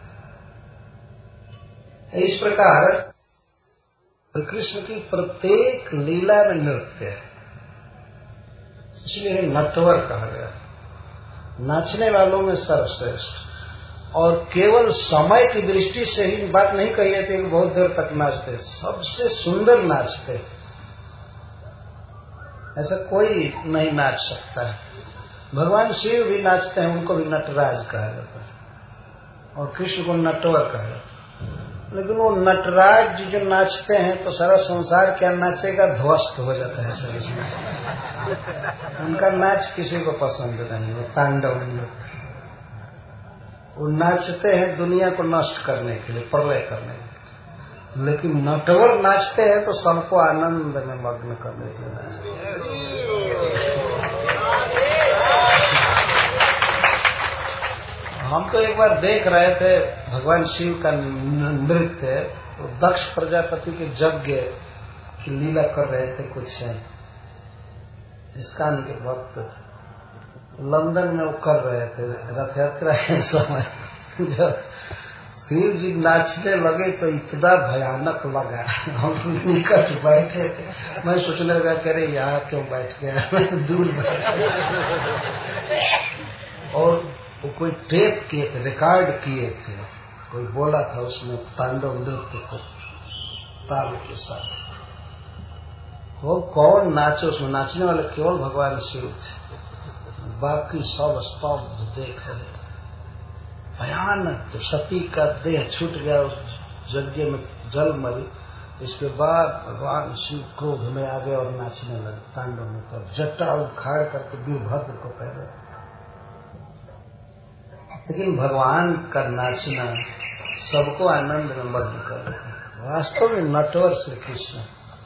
इस प्रकार कृष्ण की प्रत्येक लीला में नृत्य है, इसलिए नटवर कहा गया। नाचने वालों में सर्वश्रेष्ठ, और केवल समय की दृष्टि से ही बात नहीं कही जाती कि बहुत देर तक नाचते, सबसे सुंदर नाचते, ऐसा कोई नहीं नाच सकता है। भगवान शिव भी नाचते हैं, उनको भी नटराज कहा जाता है, और कृष्ण को नटवर कहा जाता है। लेकिन वो नटराज जी जो नाचते हैं तो सारा संसार क्या नाचेगा, ध्वस्त हो जाता है सभी से। उनका नाच किसी को पसंद नहीं, वो तांडव नृत्य। वो नाचते हैं दुनिया को नष्ट करने के लिए, प्रलय करने के लिए। लेकिन नटवर नाचते हैं तो सबको आनंद में मग्न करने के लिए नाचते हैं। हम तो एक बार देख रहे थे भगवान शिव का नृत्य, तो दक्ष प्रजापति के यज्ञ की लीला कर रहे थे कुछ इस्कान के भक्त थे, लंदन में वो कर रहे थे रथ यात्रा के समय। जब शिव जी नाचने लगे तो इतना भयानक लगा, हम निकट बैठे थे, मैं सोचने लगा कह रहे यहाँ क्यों बैठ गया, दूर बैठ। और वो कोई टेप किए थे, रिकॉर्ड किए थे, कोई बोला था उसमें तांडव नृत्य को ताल के साथ। वो कौन नाचे, उसमें नाचने वाले केवल भगवान शिव थे, बाकी सब स्तब्ध देख रहे। भयानक, तो सती का देह छूट गया उस यज्ञ में जल मरी, इसके बाद भगवान शिव क्रोध में आ गए और नाचने लगे तांडव में, तब जट्टा उखाड़ करके वीरभद्र को पहले। लेकिन भगवान का नाचना सबको आनंद में मग्न कर देता। वास्तव में नटवर श्री कृष्ण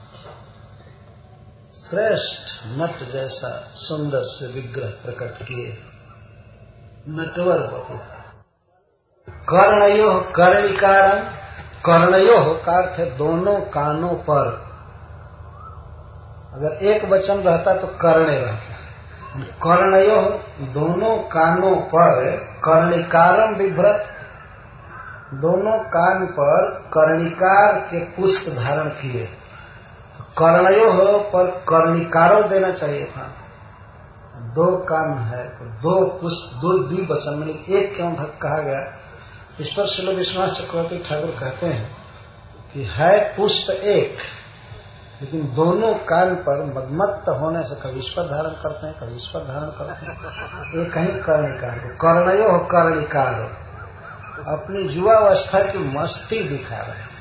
श्रेष्ठ नट जैसा सुंदर से विग्रह प्रकट किए, नटवर बहु। कर्णयो कर्णिकारं, कर्णयो का अर्थ है दोनों कानों पर। अगर एक वचन रहता तो कर्णे रहता। कर्णयो दोनों कानों पर, कर्णिकारम विभ्रत, दोनों कान पर कर्णिकार के पुष्प धारण किए। कर्णयो पर कर्णिकारो देना चाहिए था। दो कान है तो दो पुष्प, दो द्विवचन में एक क्यों कहा गया? इस पर श्रील विश्वनाथ चक्रवर्ती ठाकुर कहते हैं कि है पुष्प एक, लेकिन दोनों कान पर मदमत्त होने से कभी इस पर धारण करते हैं, कभी इस पर धारण करते हैं। एक ही कर्णिकार, कर्णयो हो कर्णिकार, अपनी युवावस्था की मस्ती दिखा रहे हैं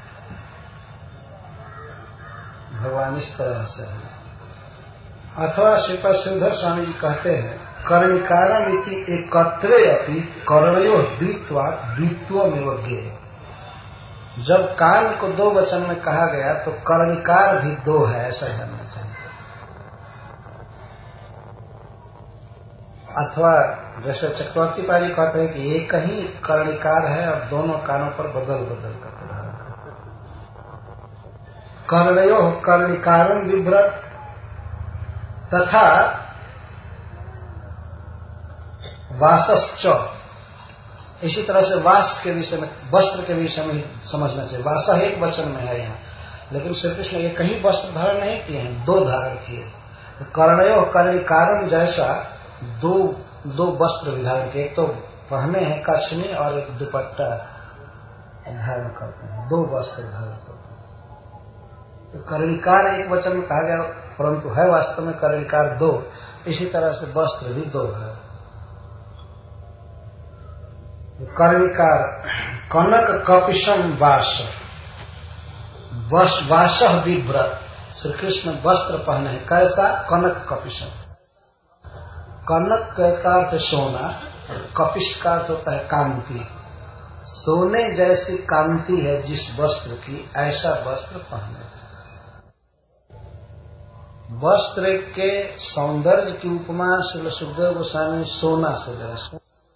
भगवान इस तरह से है। अथवा श्रीपद श्रीधर स्वामी जी कहते हैं कर्णिकारम इति एकत्रे अपि कर्णयो द्वित्वा द्वित्व में वज्ञे। जब कान को दो वचन में कहा गया तो कर्णिकार भी दो है, ऐसा जानना चाहिए। अथवा जैसे चक्रवर्ती पाजी कहते हैं कि एक ही कर्णिकार है और दोनों कानों पर बदल बदल कर कर्णयो कर्णिकारम विभ्रत। तथा वासश्च, इसी तरह से वास के विषय में, वस्त्र के विषय में समझना चाहिए। वास एक वचन में है यहाँ, लेकिन श्री कृष्ण ये कहीं वस्त्र धारण नहीं किए हैं, दो धारण किए। तो कर्णयो कर्णिकारम जैसा दो दो वस्त्र धारण किए, एक तो पहने हैं कश्मी और एक दुपट्टा धारण करते हैं, दो वस्त्र धारण करते हैं। तो कर्णिकार एक वचन में कहा गया, परंतु है वास्तव में कर्णिकार दो। इसी तरह से वस्त्र भी दो है। कर्णिकार कनक कपिशम वास, वास विव्रत। श्री कृष्ण वस्त्र पहने हैं कैसा? कनक कपिशम। कनक का अर्थ सोना, कपिश का अर्थ होता है कांति। सोने जैसी कांति है जिस वस्त्र की, ऐसा वस्त्र पहने। वस्त्र के सौंदर्य की उपमा श्री सुखदेव गोस्वामी सोना से जैसे।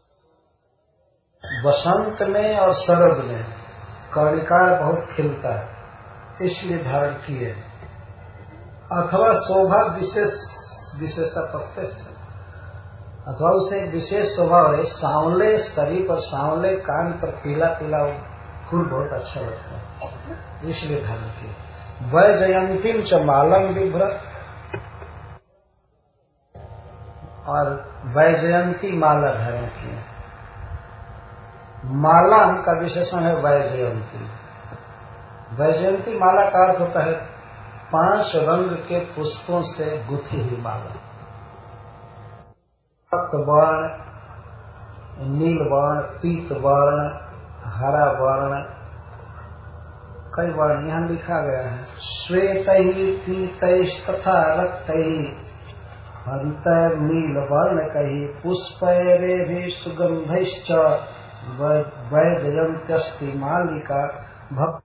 बसंत में और शरद में कर्णिकार बहुत खिलता है, इसलिए धारण किए। अथवा शोभा विशेष विशेषता प्रतिष्ठा, अथवा उसे एक विशेष स्वभाव है, सांवले शरीर पर, सांवले कान पर पीला पीला फूल बहुत अच्छा लगता है, इसलिए धारण किए। वैजयंतीम च मालम विभ्रत, और वैजयंती माला धारण किए। माला का विशेषण है वैजयंती। वैजयंती माला का अर्थ होता है पांच रंग के पुष्पों से गुथी हुई माला। रक्त वर्ण, नील वर्ण, पीत वर्ण, हरा वर्ण, कई वर्ण यहाँ लिखा गया है। श्वेतैः पीतैस्तथा रक्तैः हरितैः नील वर्ण कही पुष्पैरेभिः सुगंधैश्च वैजयन्त्यस्ति मालिका भक्त।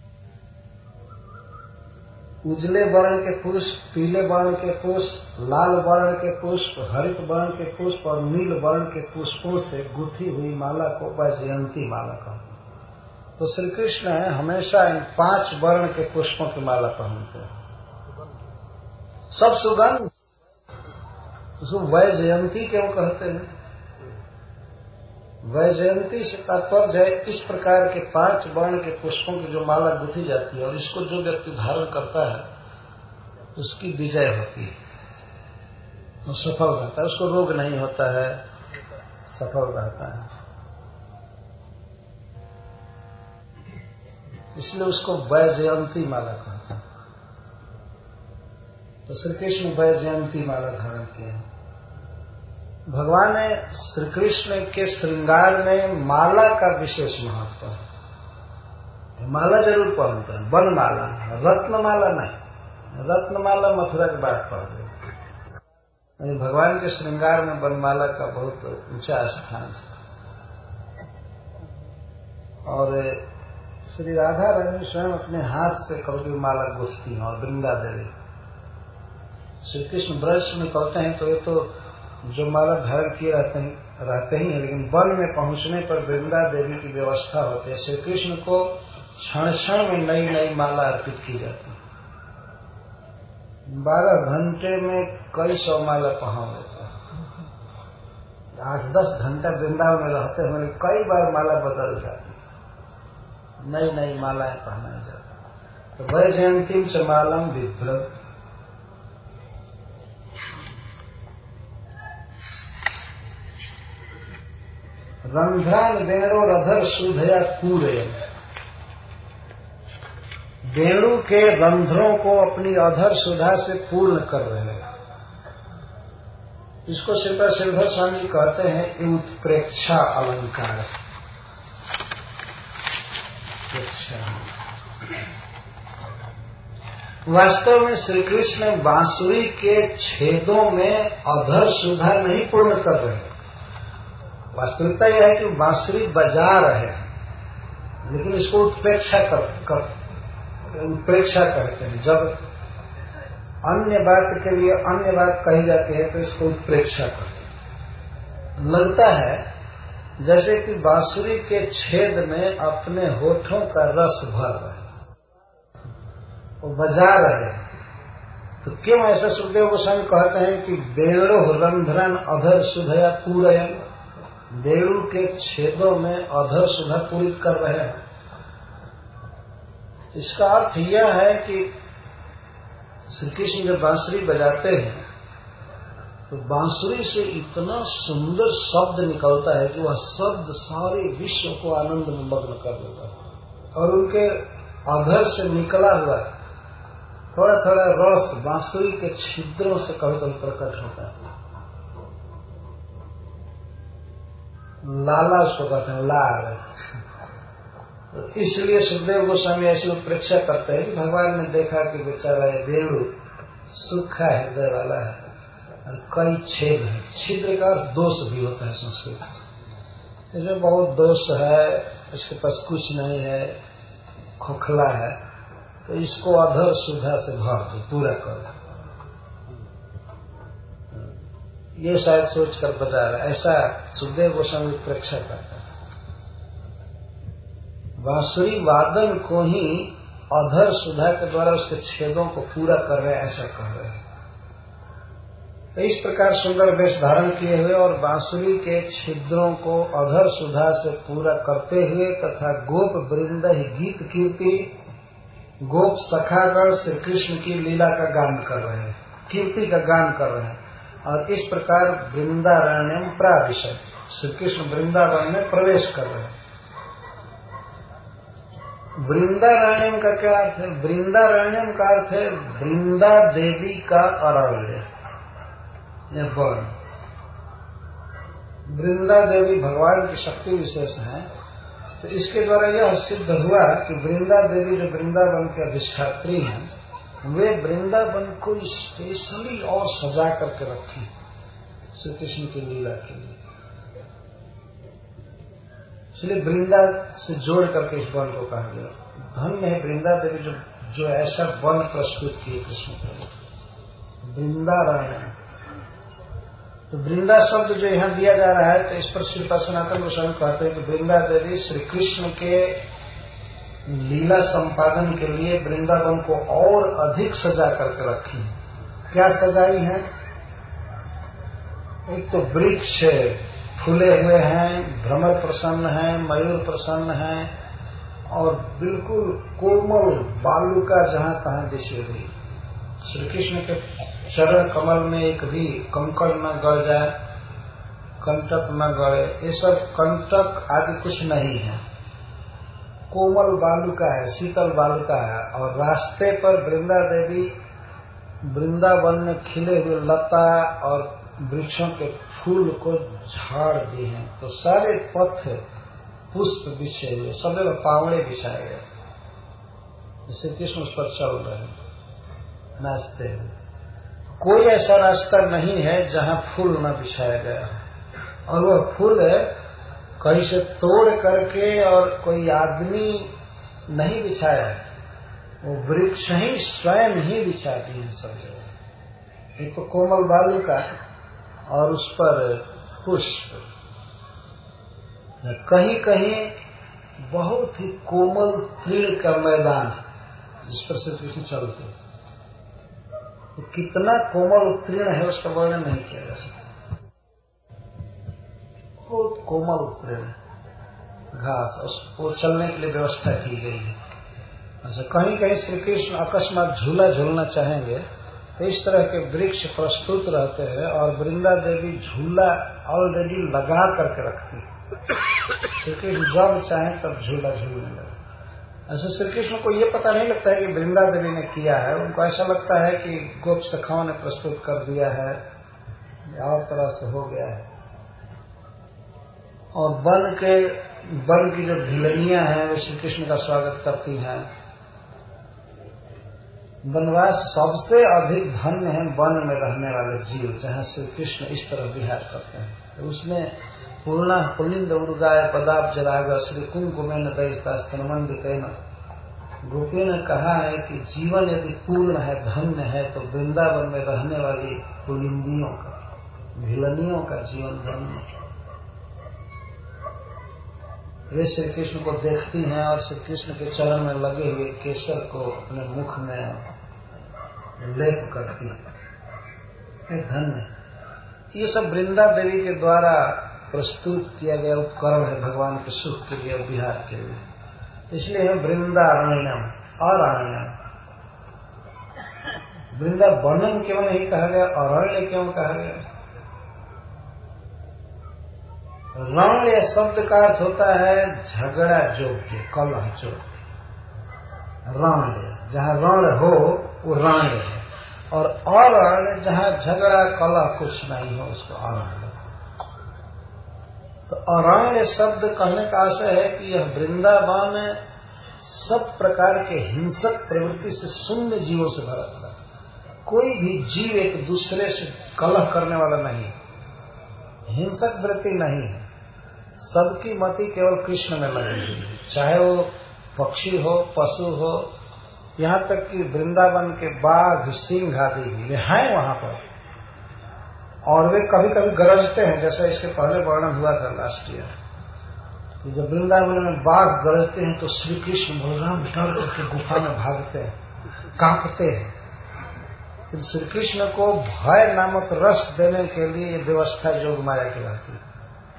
उजले वर्ण के पुष्प, पीले वर्ण के पुष्प, लाल वर्ण के पुष्प, हरित वर्ण के पुष्प और नील वर्ण के पुष्पों से गुथी हुई माला को वैजयंती माला कहते हैं। तो श्री कृष्ण हमेशा इन पांच वर्ण के पुष्पों की माला पहनते हैं, सब सुगंध। उसको वैजयंती क्यों कहते हैं? वैजयंती से तात्पर्य है इस प्रकार के पांच वर्ण के पुष्पों की जो माला गुथी जाती है और इसको जो व्यक्ति धारण करता है उसकी विजय होती है, वो सफल रहता है, उसको रोग नहीं होता है, सफल रहता है। इसलिए उसको वैजयंती माला कहते हैं। तो श्री कृष्ण वैजयंती माला धारण किए हैं। भगवान ने श्री कृष्ण के श्रृंगार में माला का विशेष महत्व है। माला जरूर पहनते हैं, बनमाला, रत्नमाला नहीं। रत्नमाला मथुरा के बाद पहन गए। भगवान के श्रृंगार में बनमाला का बहुत ऊंचा स्थान है। और श्री राधा रानी स्वयं अपने हाथ से कभी माला गुथती हैं। और वृंदा देवी श्री कृष्ण ब्रज में कहते हैं तो ये तो जो माला धारण किए रहते हैं रहते ही हैं, लेकिन वन में पहुंचने पर वृंदा देवी की व्यवस्था होती है। श्री कृष्ण को क्षण क्षण में नई नई माला अर्पित की जाती है। बारह घंटे में कई सौ माला पहन लेते हैं। आठ दस घंटा वृंदावन में रहते हुए कई बार माला बदल जाती है, नई नई मालाएं पहनाई जाती। तो वैजयंतीम च मालम बिभ्र, रंध्रान वेणो रधर सुधया कूरयन, वेणु के रंध्रों को अपनी अधर सुधा से पूर्ण कर रहे हैं। इसको श्रीपाद श्रीधर स्वामी कहते हैं उत्प्रेक्षा अलंकार। वास्तव में श्री कृष्ण बांसुरी के छेदों में अधर सुधा नहीं पूर्ण कर रहे हैं। वास्तविकता यह है कि बांसुरी बजा रहे हैं, लेकिन इसको उत्प्रेक्षा कर, कर उत्प्रेक्षा कहते हैं। जब अन्य बात के लिए अन्य बात कही जाती है तो इसको उत्प्रेक्षा कहते हैं। लगता है जैसे कि बांसुरी के छेद में अपने होठों का रस भर रहे हैं, वो बजा रहे हैं। तो क्यों ऐसा सुखदेव गोस्वामी कहते हैं कि वेणु रंध्रन अधर सुधया पूरयन, वेणु के छेदों में अधर सुधा पूरित कर रहे हैं। इसका अर्थ यह है कि श्री कृष्ण जब बांसुरी बजाते हैं तो बांसुरी से इतना सुंदर शब्द निकलता है कि वह शब्द सारे विश्व को आनंद में मग्न कर देता है। और उनके अधर से निकला हुआ थोड़ा थोड़ा रस बांसुरी के छिद्रों से कभी कभी प्रकट होता है। लाला उसको कहते हैं, लाल। तो इसलिए सुखदेव गोस्वामी ऐसी उत्प्रेक्षा करते हैं कि भगवान ने देखा कि बेचारा ये वेणु सूखा हृदय वाला है और कई छेद है। छिद्र का दोष भी होता है संस्कृत में, इसमें बहुत दोष है, इसके पास कुछ नहीं है, खोखला है, तो इसको अधर सुधा से भर दो, पूरा कर दो। ये शायद सोचकर बजा रहा है, ऐसा सुखदेव गोस्वामी उत्प्रेक्षा करता है। बांसुरी वादन को ही अधर सुधा के द्वारा उसके छेदों को पूरा कर रहे हैं, ऐसा कह रहे हैं। तो इस प्रकार सुंदर वेश धारण किए हुए और बांसुरी के छिद्रों को अधर सुधा से पूरा करते हुए तथा गोप वृंद ही गीत कीर्ति गोप सखागण श्री कृष्ण की लीला का गान कर रहे हैं, कीर्ति का गान कर रहे हैं। और इस प्रकार वृंदारण्यम प्राविशत, श्री कृष्ण वृंदावन में प्रवेश कर रहे हैं। वृंदारण्यम का क्या अर्थ है? वृंदारण्यम का अर्थ है वृंदा देवी का अरण्य, यह वन। वृंदा देवी भगवान की शक्ति विशेष है, तो इसके द्वारा यह सिद्ध हुआ कि वृंदा देवी जो वृंदावन के अधिष्ठात्री हैं, वे वृंदावन को स्पेशली और सजा करके रखी श्री कृष्ण की लीला के लिए। इसलिए वृंदा से जोड़ करके इस वन को कहा गया। धन्य है वृंदा देवी जो जो ऐसा वन प्रस्तुत किए कृष्ण के लिए, वृंदारण्य। तो वृंदा शब्द जो यहाँ दिया जा रहा है, तो इस पर श्रीपाद सनातन गोस्वामी कहते हैं कि वृंदा देवी श्री कृष्ण के लीला संपादन के लिए वृंदावन को और अधिक सजा करके रखी है। क्या सजाई है? एक तो वृक्ष फूले हुए हैं, भ्रमर प्रसन्न है, मयूर प्रसन्न है, और बिल्कुल कोमल बालू का जहां तहां दिशे हुई। श्री कृष्ण के चरण कमल में एक भी कंकड़ न गड़ जाए, कंटक न गड़े, ये सब कंटक आदि कुछ नहीं है, कोमल बालू का है, शीतल बालू का है। और रास्ते पर वृंदा देवी वृंदावन में खिले हुए लता और वृक्षों के फूल को झाड़ दिए हैं, तो सारे पथ पुष्प बिछे हुए, सब पावड़े बिछाए गए। श्री कृष्ण उस पर चल रहे हैं, नाचते हैं। कोई ऐसा रास्ता नहीं है जहां फूल न बिछाया गया है, और वह फूल कहीं से तोड़ करके और कोई आदमी नहीं बिछाया है, वो वृक्ष ही स्वयं ही बिछा दी है सब जगह। एक तो कोमल बालू का और उस पर पुष्प, कहीं कहीं बहुत ही कोमल तृण का मैदान जिस पर से कृष्ण चलते, तो कितना कोमल उत्तीर्ण है उसका वर्णन नहीं किया जा सकता। बहुत कोमल उत्तीर्ण घास, उसको चलने के लिए व्यवस्था की गई है। अच्छा, कहीं कहीं श्री कृष्ण अकस्मात झूला झूलना चाहेंगे तो इस तरह के वृक्ष प्रस्तुत रहते हैं और वृंदा देवी झूला ऑलरेडी लगा करके रखती है। श्री कृष्ण जब चाहें तब झूला झूलने लगे। ऐसे श्री कृष्ण को ये पता नहीं लगता है कि वृंदा देवी ने किया है, उनको ऐसा लगता है कि गोप सखाओं ने प्रस्तुत कर दिया है, और तरह से हो गया है। और वन के वन की जो भिलनियां हैं वे श्री कृष्ण का स्वागत करती हैं। वनवास सबसे अधिक धन्य है वन में रहने वाले जीव, जहां श्री कृष्ण इस तरह विहार करते हैं। तो उसमें पूर्णा पुलिंद उर्गाय पदाब जराग श्री कुंकुमेन दैता स्तनमंडितेन, गोपी ने कहा है कि जीवन यदि पूर्ण है, धन्य है, तो वृंदावन में रहने वाली पुलिंदियों का, भिलनियों का जीवन धन्य है। वे श्री कृष्ण को देखती हैं और श्री कृष्ण के चरण में लगे हुए केसर को अपने मुख में लेप करती है। धन्य। ये सब वृंदा देवी के द्वारा प्रस्तुत किया गया उपकरण है भगवान के सुख के लिए और विहार के लिए। इसलिए है वृंदारण्यम अरण्यम। वृंदावनम क्यों नहीं कहा गया, अरण्य क्यों कहा गया? रण्य शब्द का अर्थ होता है झगड़ा जोग्य, कलह जोग्य। रण्य जहाँ रण हो वो रण्य है, और अरण्य जहाँ झगड़ा कलह कुछ नहीं हो उसको अरण्य। तो अरण्य शब्द कहने का आशय है कि यह वृंदावन सब प्रकार के हिंसक प्रवृत्ति से शून्य जीवों से भरा था। कोई भी जीव एक दूसरे से कलह करने वाला नहीं, हिंसक वृत्ति नहीं है। सबकी मति केवल कृष्ण में लगी हुई है, चाहे वो पक्षी हो, पशु हो, यहाँ तक कि वृंदावन के बाघ, सिंह आदि भी वे हैं वहां पर, और वे कभी कभी गरजते हैं, जैसा इसके पहले वर्णन हुआ था लास्ट ईयर कि जब वृंदावन में बाघ गरजते हैं तो श्री कृष्ण बलराम डर करके गुफा में भागते हैं, कांपते हैं। फिर श्री कृष्ण को भय नामक रस देने के लिए ये व्यवस्था योग माया की रहती है।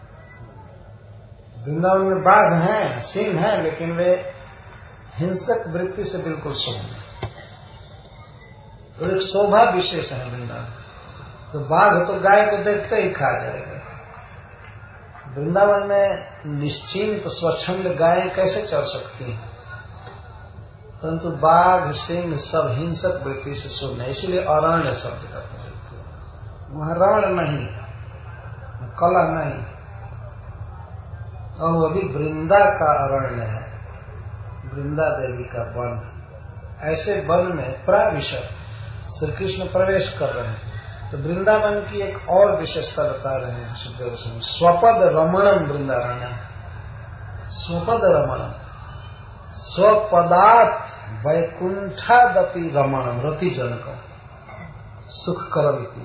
वृंदावन में बाघ हैं, सिंह हैं, लेकिन वे हिंसक वृत्ति से बिल्कुल शून्य, तो एक शोभा विशेष है वृंदावन। तो बाघ तो गाय को देखते ही खा जाएगा। वृंदावन में निश्चिंत स्वच्छंद गाय कैसे चल सकती हैं? परंतु बाघ, सिंह सब हिंसक वृत्ति से शून्य है, इसीलिए अरण्य शब्द का प्रयोग किया। वहां रण नहीं, कलह नहीं, और वो भी वृंदा का अरण्य है, वृंदा देवी का वन। ऐसे वन में प्राविशद श्री कृष्ण प्रवेश कर रहे हैं। तो वृंदावन की एक और विशेषता बता रहे हैं सुखदेव गोस्वामी। स्वपद रमणम वृंदारण्यम, स्वपद रमणम, स्वपदात वैकुंठादपि रमणम रतिजनकम सुखकरम इति।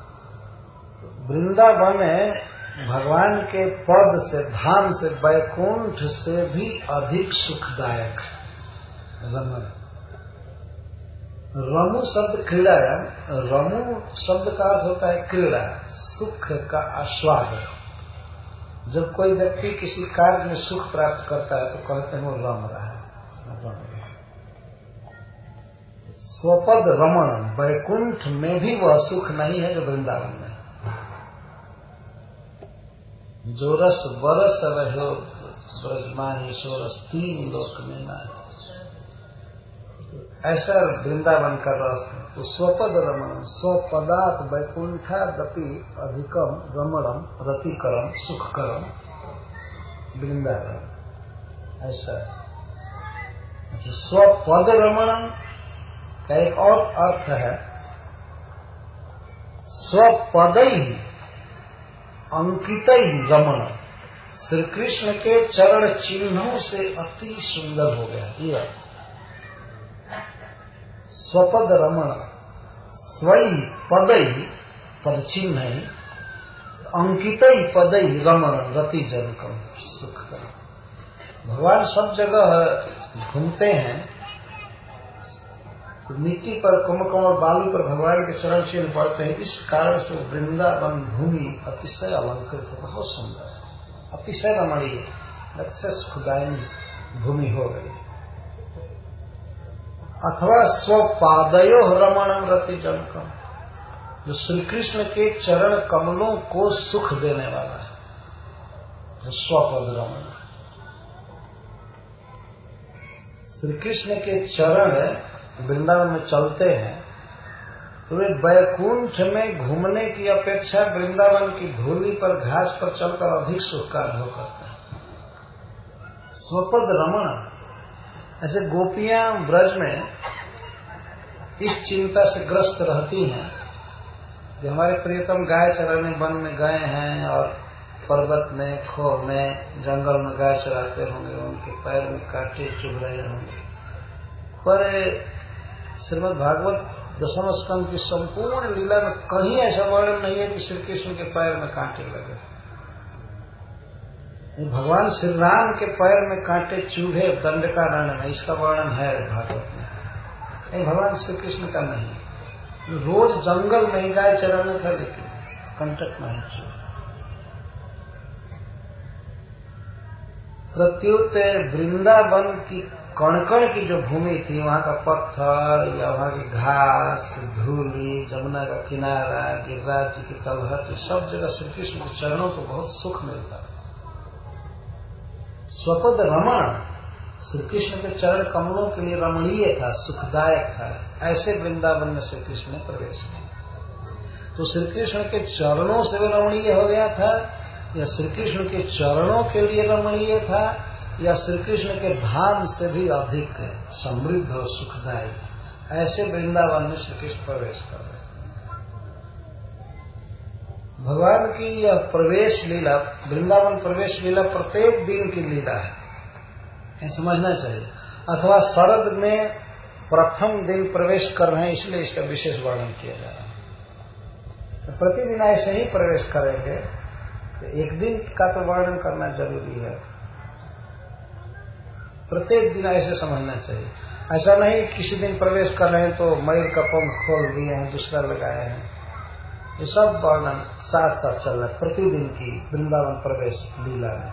वृंदावन भगवान के पद से, धाम से, वैकुंठ से भी अधिक सुखदायक रमण। रमु शब्द क्रीड़ायाम, रमु शब्द का अर्थ होता है क्रीड़ा, सुख का आस्वाद। जब कोई व्यक्ति किसी कार्य में सुख प्राप्त करता है तो कहते हैं वो रम रहा है, रम रहा है। स्वपद रमण, वैकुंठ में भी वह सुख नहीं है जो वृंदावन में। जो रस बरस रहे ब्रजमानी सो रस तीन लोक में ना, ऐसा वृंदावन का रस है। तो स्वपद रमण, स्वपदात वैकुंठादपि अधिकम रमणम रतिकरम सुखकरम वृंदावन, ऐसा। स्वपद रमणम का एक और अर्थ है स्वपदई अंकितई रमण। श्री कृष्ण के चरण चिन्हों से अति सुंदर हो गया ये अर्थ। स्वपद रमण स्वई पदई पद चिन्ह अंकितई पदई रमण रति जनकम सुख कर। भगवान सब जगह घूमते हैं तो मिट्टी पर कुमकुम और बालू पर भगवान के चरण चिन्ह पड़ते हैं। इस कारण से वृंदावन भूमि अतिशय अलंकृत है, बहुत सुंदर है, अतिशय रमणीय, अतिशय सुखदायी भूमि हो गई। अथवा स्वपादयो रमणम रति जनकम, जो श्री कृष्ण के चरण कमलों को सुख देने वाला है, जो स्वपद रमण। श्री कृष्ण के चरण वृंदावन में चलते हैं तो वे वैकुंठ में घूमने की अपेक्षा वृंदावन की धूली पर घास पर चलकर अधिक सुख का अनुभव करते हैं। स्वपद रमण। ऐसे गोपियां ब्रज में इस चिंता से ग्रस्त रहती हैं कि हमारे प्रियतम गाय चराने वन में गए हैं और पर्वत में, खो में, जंगल में गाय चराते होंगे, उनके पैर में कांटे चुभ रहे होंगे। पर श्रीमद् भागवत दशम स्कंद की संपूर्ण लीला में कहीं ऐसा वर्णन नहीं है कि श्री कृष्ण के पैर में कांटे लगे। भगवान श्री राम के पैर में कांटे चुभे दंडकारण्य में, इसका वर्णन है भागवत में। नहीं, भगवान श्री कृष्ण का नहीं। रोज जंगल में ही गाय चराना था लेकिन कंटक नहीं चुभे। प्रत्युत वृंदावन की कणकण की जो भूमि थी, वहां का पत्थर या वहां की घास, धूली, जमुना का किनारा, गिरिराज जी की तलहट, सब जगह श्री कृष्ण के चरणों को बहुत सुख मिलता है। स्वपद रमण, श्री कृष्ण के चरण कमलों के लिए रमणीय था, सुखदायक था। ऐसे वृंदावन में श्री कृष्ण ने प्रवेश किया। तो श्री कृष्ण के चरणों से वो रमणीय हो गया था, या श्री कृष्ण के चरणों के लिए रमणीय था, या श्री कृष्ण के धाम से भी अधिक समृद्ध और सुखदायी। ऐसे वृंदावन में श्री कृष्ण प्रवेश कर रहे। भगवान की यह प्रवेश लीला, वृंदावन प्रवेश लीला प्रत्येक दिन की लीला है, ये समझना चाहिए। अथवा शरद में प्रथम दिन प्रवेश कर रहे हैं इसलिए इसका विशेष वर्णन किया जा रहा है। तो प्रतिदिन ऐसे ही प्रवेश करेंगे तो एक दिन का तो वर्णन करना जरूरी है। प्रत्येक दिन ऐसे समझना चाहिए। ऐसा नहीं किसी दिन प्रवेश कर रहे हैं तो मयूर का पंख खोल दिए हैं, दूसरा लगाए हैं। ये सब वर्णन साथ साथ चल रहा है प्रतिदिन की वृंदावन प्रवेश लीला में।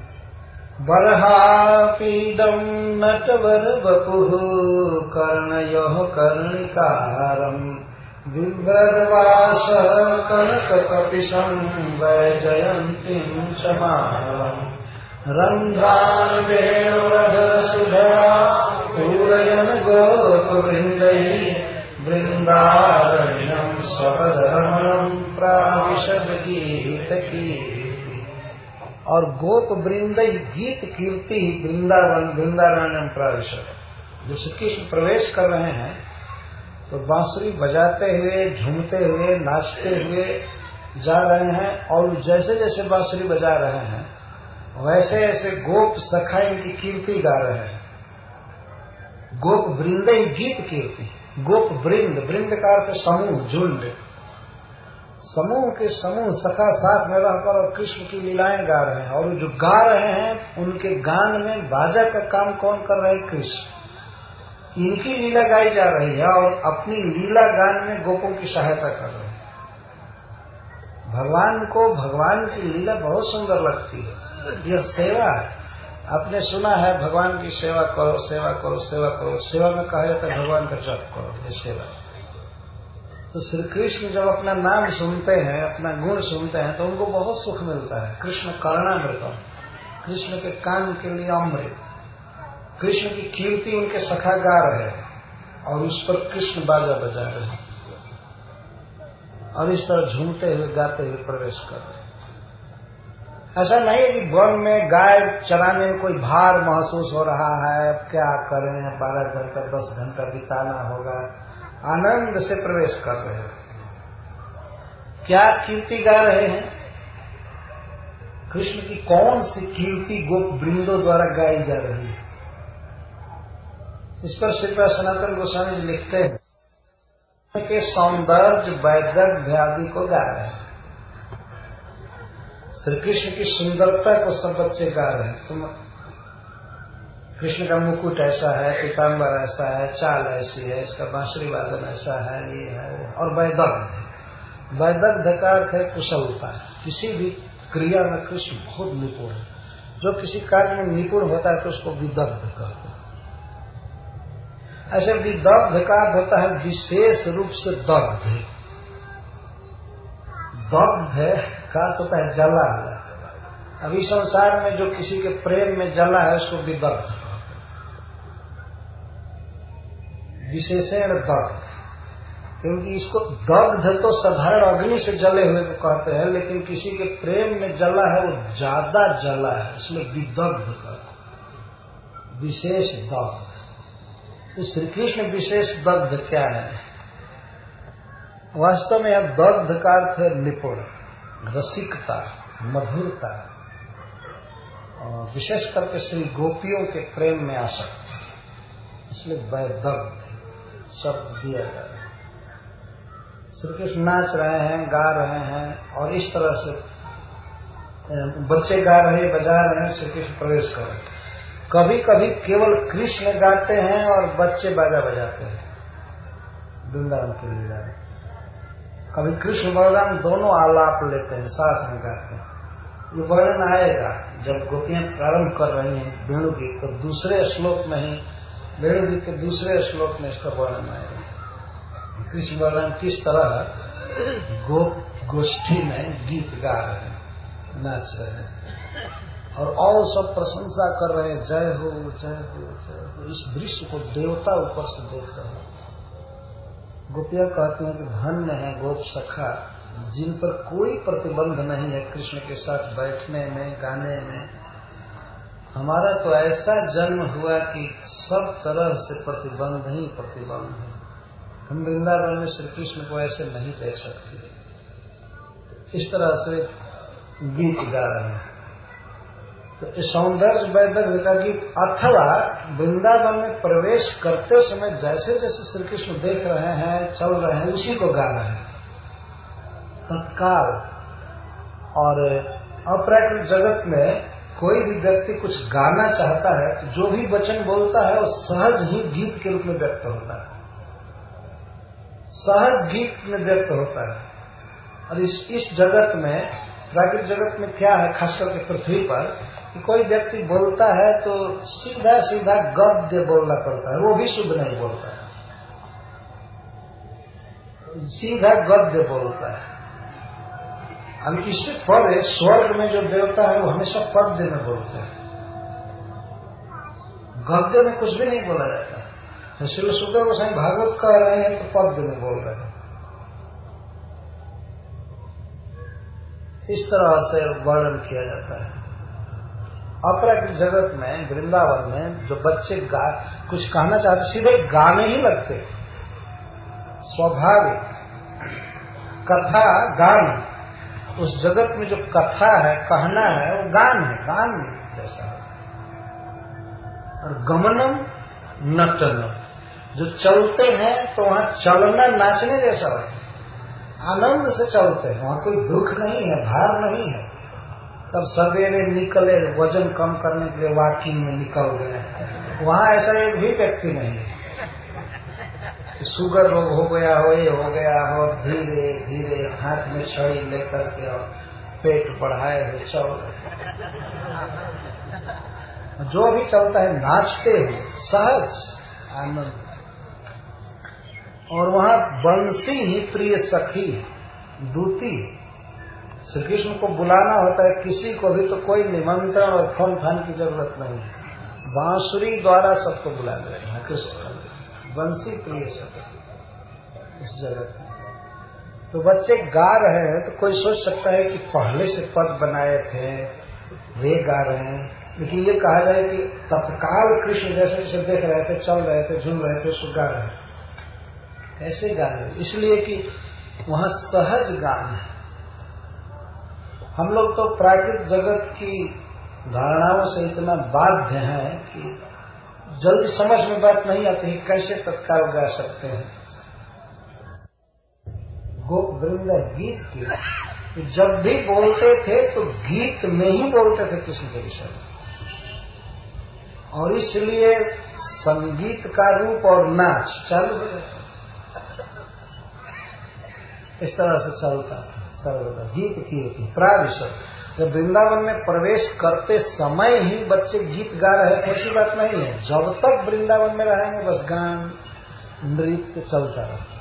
बरहापीडम नटवर वपुः कर्णयोः कर्णिकारम बिभ्रद्वास कनक कपिशं वैजयन्तीं च मालम् रंध्रान वेणुरधर सुधया पूरयन गोपवृंदैः वृंदारण्यं स्वपदरमणं प्राविशद गीत की। और गोप वृंदई गीत कीर्ति वृंदावन वृंदारण्यम प्राविशद। जो श्री कृष्ण प्रवेश कर रहे हैं तो बांसुरी बजाते हुए, झूमते हुए, नाचते हुए जा रहे हैं, और जैसे जैसे बांसुरी बजा रहे हैं वैसे ऐसे गोप सखा इनकी कीर्ति गा रहे हैं। गोप वृंदई गीत कीर्ति। गोप वृंद, वृंद का अर्थ समूह, झुंड। समूह के समूह सखा साथ में रहकर और कृष्ण की लीलाएं गा रहे हैं। और जो गा रहे हैं उनके गान में बाजा का काम कौन कर रहे हैं? कृष्ण। इनकी लीला गाई जा रही है और अपनी लीला गान में गोपों की सहायता कर रहे हैं। भगवान को भगवान की लीला बहुत सुंदर लगती है। यह सेवा है। आपने सुना है भगवान की सेवा करो, सेवा करो, सेवा करो। सेवा में कहा जाता है भगवान का जप करो, ये सेवा। तो श्री कृष्ण जब अपना नाम सुनते हैं, अपना गुण सुनते हैं तो उनको बहुत सुख मिलता है। कृष्ण कर्णामृतम, कृष्ण के कान के लिए अमृत। कृष्ण की कीर्ति उनके सखा गा रहे हैं और उस पर कृष्ण बाजा बजा रहे हैं और इस तरह झूमते हुए गाते हुए प्रवेश कर रहे हैं। ऐसा नहीं है कि वन में गाय चराने में कोई भार महसूस हो रहा है, क्या करें, बारह घंटा दस घंटा बिताना होगा, आनंद से प्रवेश कर रहे हैं। क्या कीर्ति गा रहे हैं? कृष्ण की कौन सी कीर्ति गोप वृंदों द्वारा गाई जा रही है? इस पर श्री सनातन गोस्वामी जी लिखते हैं कि सौंदर्य वैदग्ध्य आदि को गा रहे हैं। श्री कृष्ण की सुंदरता को सब बच्चे गा रहे हैं। तुम कृष्ण का मुकुट ऐसा है, पीताम्बर ऐसा है, चाल ऐसी है, इसका बांसुरी वादन ऐसा है, ये है वो। और वैदग्ध्य, वैदग्ध्य का अर्थ है कुशलता। किसी भी क्रिया में कृष्ण बहुत निपुण है। जो किसी कार्य में निपुण होता है तो उसको विदग्ध कहते हैं। ऐसे विदग्ध का अर्थ होता है विशेष रूप से दग्ध। दग्ध का होता है जला हुआ। अभी संसार में जो किसी के प्रेम में जला है उसको विदग्ध, विशेषण दग्ध। क्योंकि इसको दग्ध तो साधारण अग्नि से जले हुए को कहते हैं, लेकिन किसी के प्रेम में जला है वो ज्यादा जला है, इसलिए विदग्ध का विशेष दग्ध। तो श्री कृष्ण विशेष दग्ध क्या है? वास्तव में यह दग्ध का अर्थ है निपुण, रसिकता, मधुरता, और विशेष करके श्री गोपियों के प्रेम में आसक्त, इसलिए वैदग्ध शब्द दिया गया है। श्री कृष्ण नाच रहे हैं, गा रहे हैं, और इस तरह से बच्चे गा रहे, बजा रहे हैं, श्री कृष्ण प्रवेश कर रहे हैं। कभी कभी केवल कृष्ण गाते हैं और बच्चे बाजा बजाते हैं, वृंदावन के लीला में। कभी कृष्ण बलराम दोनों आलाप लेते हैं, साथ में गाते हैं। ये वर्णन आएगा जब गोपियां प्रारंभ कर रही हैं वेणु गीत, तो दूसरे श्लोक में ही, वेणु गीत के दूसरे श्लोक में इसका वर्णन आएगा। कृष्ण बलराम किस तरह गोप गोष्ठी में गीत गा रहे हैं, नाच रहे हैं, और और सब प्रशंसा कर रहे हैं, जय हो जय हो जय हो। इस दृश्य को देवता ऊपर से देख रहे हैं। गोपियां कहती हैं कि धन्य है गोप सखा जिन पर कोई प्रतिबंध नहीं है कृष्ण के साथ बैठने में, गाने में। हमारा तो ऐसा जन्म हुआ कि सब तरह से प्रतिबंध ही प्रतिबंध है। हम वृंदावन में श्री कृष्ण को ऐसे नहीं देख सकते। इस तरह से गीत गा रहे हैं। तो सौंदर्य वैदग्ध्य का गीत, अथवा वृंदावन में प्रवेश करते समय जैसे जैसे श्री कृष्ण देख रहे हैं, चल रहे हैं, उसी को गा रहे हैं तत्काल। और अपराकृत जगत में कोई भी व्यक्ति कुछ गाना चाहता है तो जो भी वचन बोलता है वो सहज ही गीत के रूप में व्यक्त होता है, सहज गीत में व्यक्त होता है। और इस इस जगत में, प्राकृतिक जगत में क्या है, खास करके पृथ्वी पर, कि कोई व्यक्ति बोलता है तो सीधा सीधा गद्य बोलना पड़ता है, वो भी शुद्ध नहीं बोलता है, सीधा गद्य बोलता है। अब इससे पहले स्वर्ग में जो देवता है वो हमेशा पद्य में बोलते हैं, गद्य में कुछ भी नहीं बोला जाता है। श्री सुखदेव गोस्वामी भागवत कह रहे हैं तो पद्य में बोल रहे हैं। इस तरह से वर्णन किया जाता है। अपराकृत जगत में, वृंदावन में जो बच्चे गा कुछ कहना चाहते सीधे गाने ही लगते, स्वाभाविक कथा गान। उस जगत में जो कथा है, कहना है, वो गान है, गान जैसा है। और गमनम नटनम, जो चलते हैं तो वहां चलना नाचने जैसा है, आनंद से चलते हैं, वहां कोई दुख नहीं है, भार नहीं है। तब सवेरे निकले, वजन कम करने के लिए वॉकिंग में निकल गए, वहां ऐसा एक भी व्यक्ति नहीं है। शुगर रोग हो गया हो, ये हो गया हो, धीरे धीरे हाथ में छड़ी लेकर के और पेट बढ़ाए हुए चल रहे। जो भी चलता है नाचते हुए, सहज आनंद। और वहां बंसी ही प्रिय सखी, दूती। श्री कृष्ण को बुलाना होता है किसी को भी तो कोई निमंत्रण और फोन फान की जरूरत नहीं है, बांसुरी द्वारा सबको बुला रहे हैं कृष्ण। बंसी प्रिय सखी इस जगत में। तो बच्चे गा रहे हैं तो कोई सोच सकता है कि पहले से पद बनाए थे वे गा रहे हैं, लेकिन ये कहा जाए कि तत्काल कृष्ण जैसे जैसे देख रहे थे, चल रहे थे, झूम रहे थे, सो गा रहे हैं। कैसे गा रहे हैं? इसलिए कि वहां सहज गान है। हम लोग तो प्राकृतिक जगत की धारणाओं से इतना बाध्य हैं कि जल्दी समझ में बात नहीं आती, कैसे तत्काल गा सकते हैं। गोप वृंदा गीत की जब भी बोलते थे तो गीत में ही बोलते थे कृष्ण के विषय में, और इसलिए संगीत का रूप और नाच चालू हो जाता, इस तरह से चलता था सर्वदा। गीत कीर्ति प्राविशद, जब वृंदावन में प्रवेश करते समय ही बच्चे गीत गा रहे थे, ऐसी बात नहीं है। जब तक वृंदावन में रहेंगे बस गान नृत्य चलता रहता।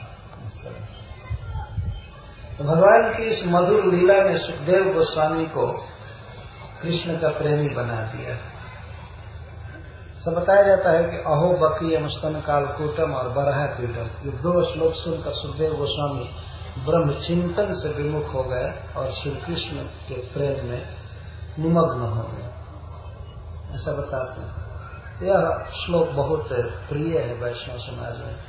तो भगवान की इस मधुर लीला ने सुखदेव गोस्वामी को कृष्ण का प्रेमी बना दिया। सब बताया जाता है कि अहो बकी स्तन कालकूटम और बरहा पीटम, ये दो श्लोक सुनकर सुखदेव गोस्वामी ब्रह्म चिंतन से विमुख हो गए और श्री कृष्ण के प्रेम में निमग्न हो गए, ऐसा बताते हैं। यह श्लोक बहुत प्रिय है वैष्णव समाज में।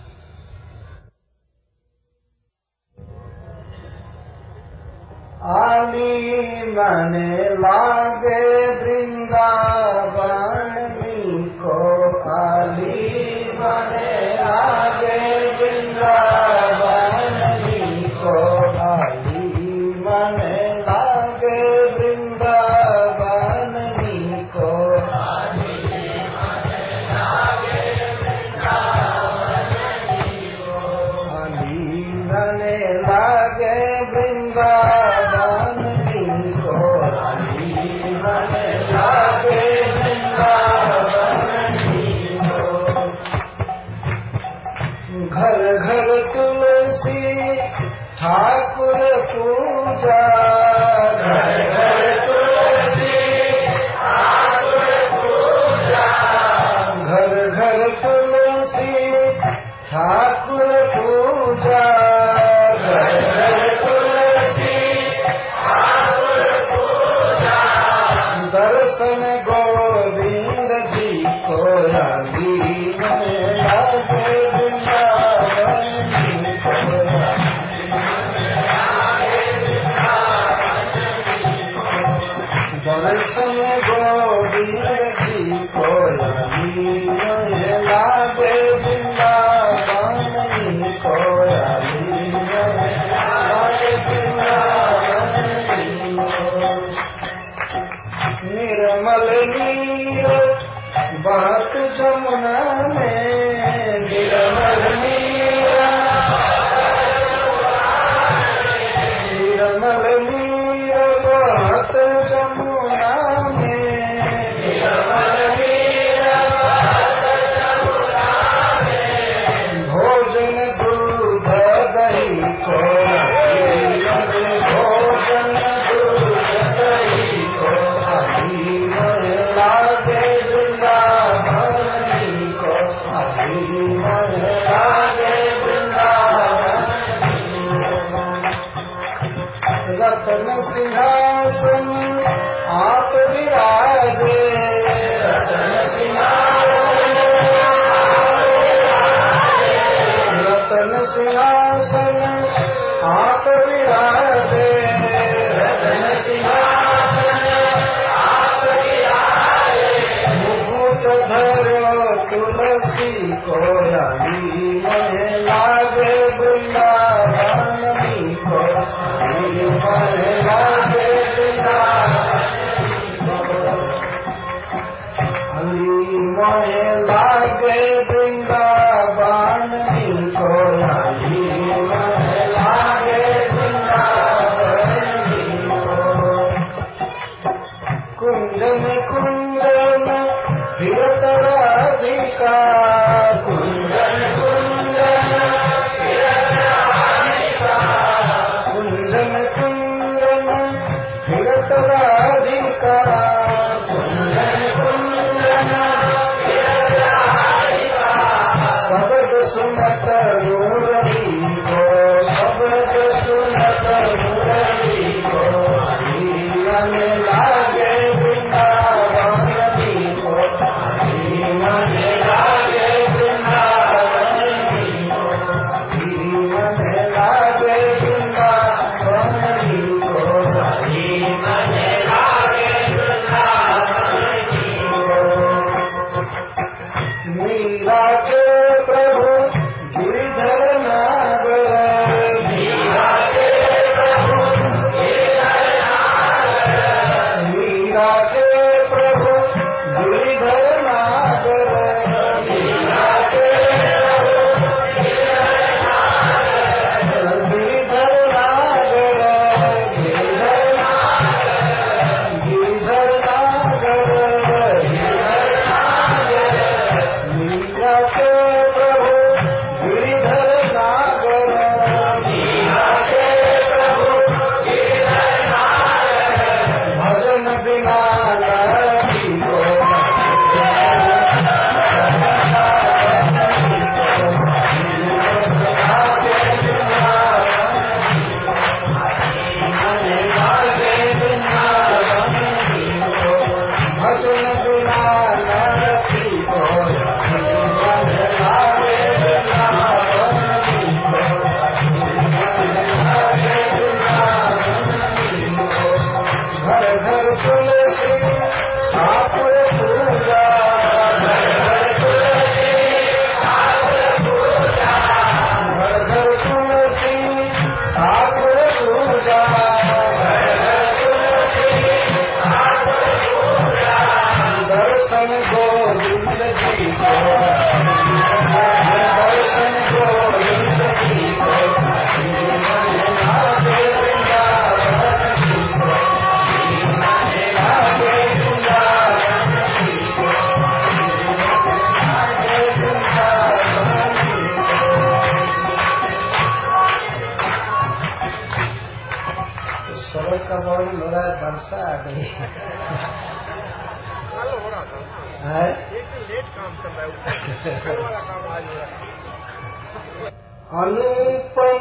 आली मने लागे वृंदावन को, आली मने लागे वृंदावन को, आली मने लागे वृंदावन को, आली मने लागे वृंदावन को, आली मने लागे वृंदावन घर घर तुलसी ठाकुर पूजा, घर घर तुलसी ठाकुर पूजा, घर घर तुलसी ठाकुर पूजा, घर घर तुलसी ठाकुर पूजा, दर्शन गोविंद जी को रागी में लागे दर्शन गोविंद जी को रागी में लागे वृंदावन को, रागी में लागे वृंदावन को। निर्मल नीर बहत जमुना में, निर्मल नीर निर्मल नीर बहत जमुना में, निर्मल नीर बहत जमुना में, भोजन दूध दही को, भोजन दूध दही को, हरी में लागे वृंदावन को, हरी में लागे वृंदावन। रतन सिंहासन आप विराजे, रतन सिंहासन रतन सिंहासन आप विराजे, रतन सिंहासन आप विराजे, मुकुट धरो तुलसी को, रागी में लागे वृंदावन को, रागी में लागे वृंदावन को, हरि में लागे वृंदावन को, रागी में लागे वृंदावन को। कुंजन कुंजन विरत राधिका, कुंजन कुंजन विरत राधिका, कुंजन कुंजन विरत राधिका, कुंजन कुंजन विरत राधिका, शब्द सुनत रूढ़ी को, शब्द शरद का वर्णन हो रहा है, वर्षा आ गई कल हो रहा था है। एक दिन लेट काम कर रहा है, कल वाला काम आज हो रहा है। अनुपम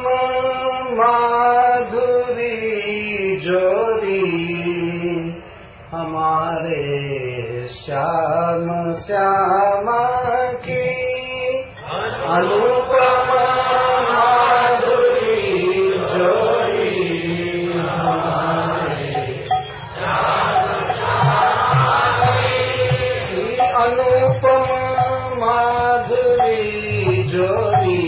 माधुरी जोरी हमारे श्याम श्यामा की, अनुपम माधुरी जोरी हमारे श्याम श्यामा की, अनुपम माधुरी जोरी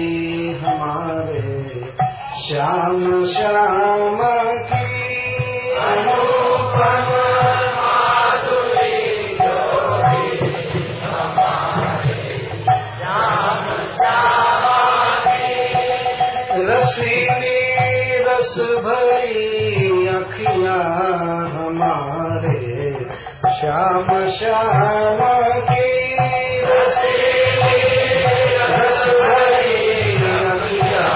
श्याम श्याम की, अनुपम माधुरी जोरी हमारे श्याम श्याम की, रसीली रस भरी अखियाँ हमारे श्याम श्याम की, रसीली रस भरी अखियाँ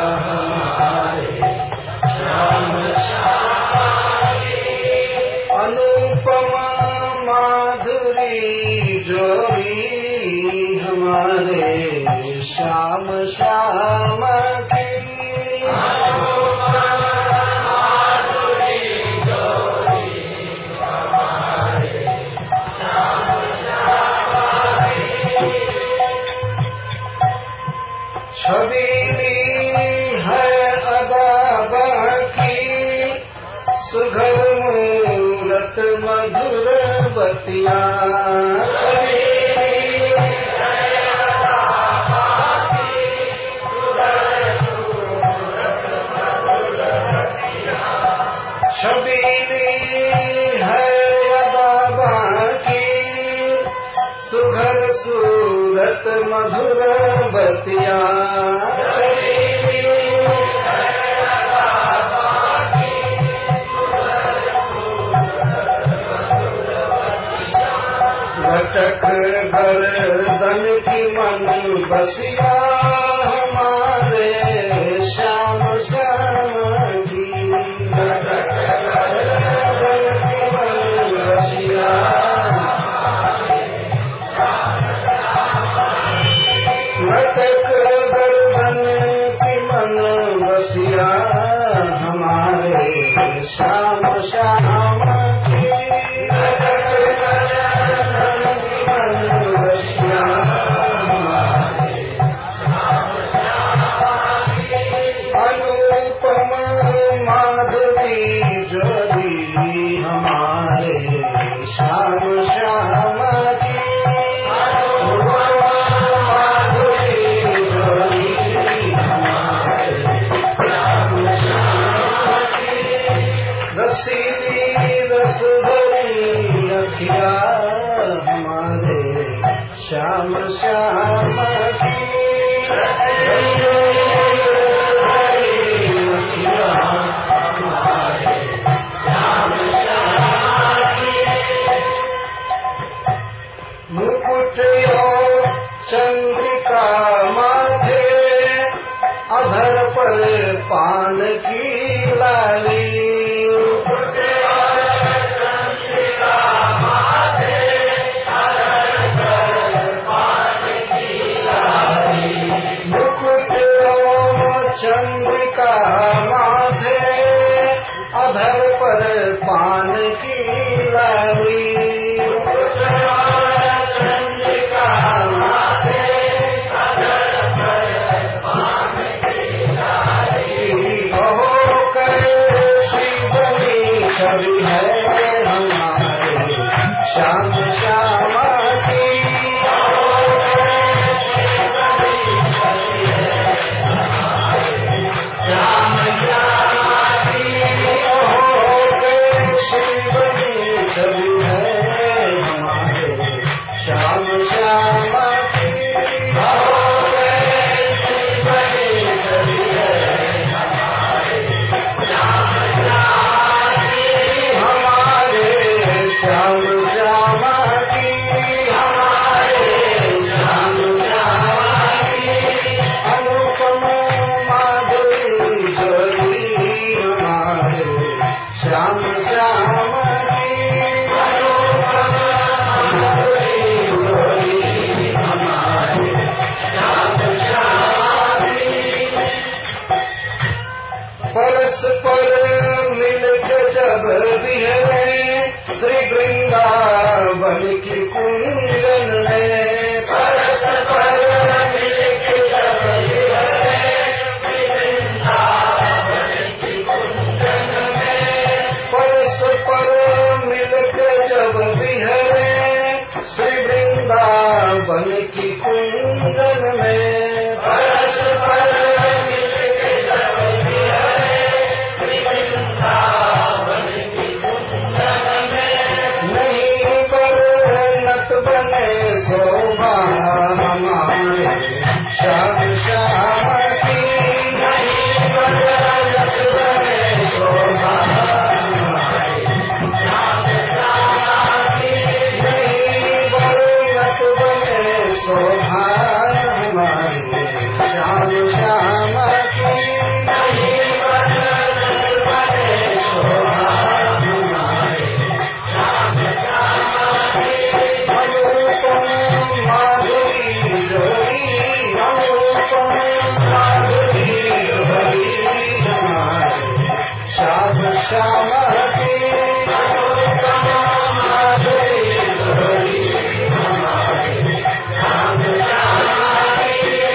अनुपम माधुरी जोरी हमारे श्याम श्याम की, अनुपम माधुरी जोरी हमारे श्याम श्याम की, छबीली है अदा बाकी सुघर मूरत मधुर बतिया, छबीली है अदा बाकी सुघर सूरत मधुर बतिया, लटक गर्दन की मन बसिया हमारे श्याम श्याम की, लटक गर्दन की मन बसिया, लटक गर्दन की मन बसिया हमारे श्याम श्याम की, अनुपम माधुरी जोरी हमारे श्याम श्याम की, माधुरी जोरी हमारे श्याम श्याम की, रसीली रस भरी अखियाँ हमारे श्याम श्याम की, मुकुट और चंद्रिका माथे अधर पर पान की लाली, मुकुट और चंद्रिका माथे अधर पर पान की लाली, मुकुट और चंद्रिका माथे अधर पर पान की लाली, छवि है हमारे श्याम श्याम की, श्याम श्याम की, शिव की छवि है हमारे श्याम श्याम की, शिव की छवि है हमारे श्याम श्याम की, परस्पर मिलके जब बिहरे श्री वृंदावन की कुंजन में, परस्पर मिलके जब बिहरे श्री वृंदावन की कुंजन में, परस्पर मिलके जब बिहरे श्री वृंदावन की कुंजन में, परस्पर मिलके जब बिहरे श्री वृंदावन की कुंजन में, नहीं बरनत बने शोभा हमारे श्याम श्याम की, नहीं बरनत बने शोभा हमारे श्याम श्याम की, नहीं बरनत बने शोभा हमारे श्याम श्याम की, नहीं बरनत बने शोभा हमारे श्याम श्याम की, अनुपम माधुरी जोड़ी, अनुपम माधुरी जोड़ी हमारे श्याम श्याम की, अनुपम माधुरी जोड़ी हमारे श्याम श्याम की,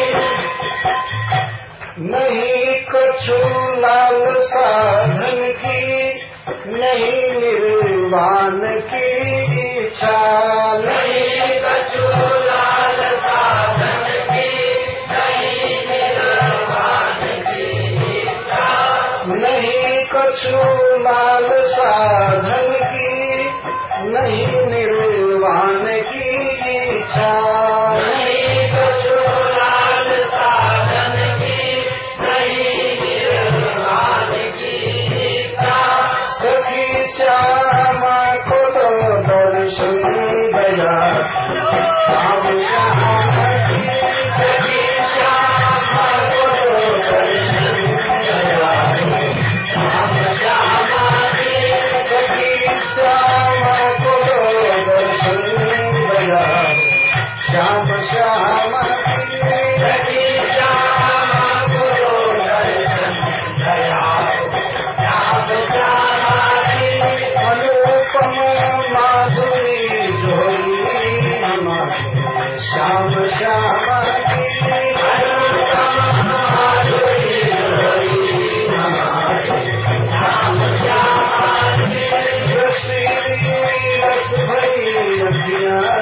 नहीं कछु लाल साधन की, नहीं निर्वाण की इच्छा, नहीं कछु लाल साधन की, नहीं निर्वाण की इच्छा, नहीं कछु लाल साधन की, नहीं निर्वाण की इच्छा, नहीं कछु लाल साधन की, नहीं निर्वाण की इच्छा, सखी श्यामा को तो दर्शन दया श्याम श्याम की, सखी श्यामा को तो दर्शन दया श्याम श्याम की, सखी श्यामा को तो दर्शन दया श्याम श्याम की, सखी श्यामा को तो दर्शन दया श्याम श्याम की, अनुपम माधुरी जोड़ी हमारे श्याम श्याम की, अनुपम माधुरी जोड़ी हमारे श्याम श्याम की, रसीली रस भरी अखियाँ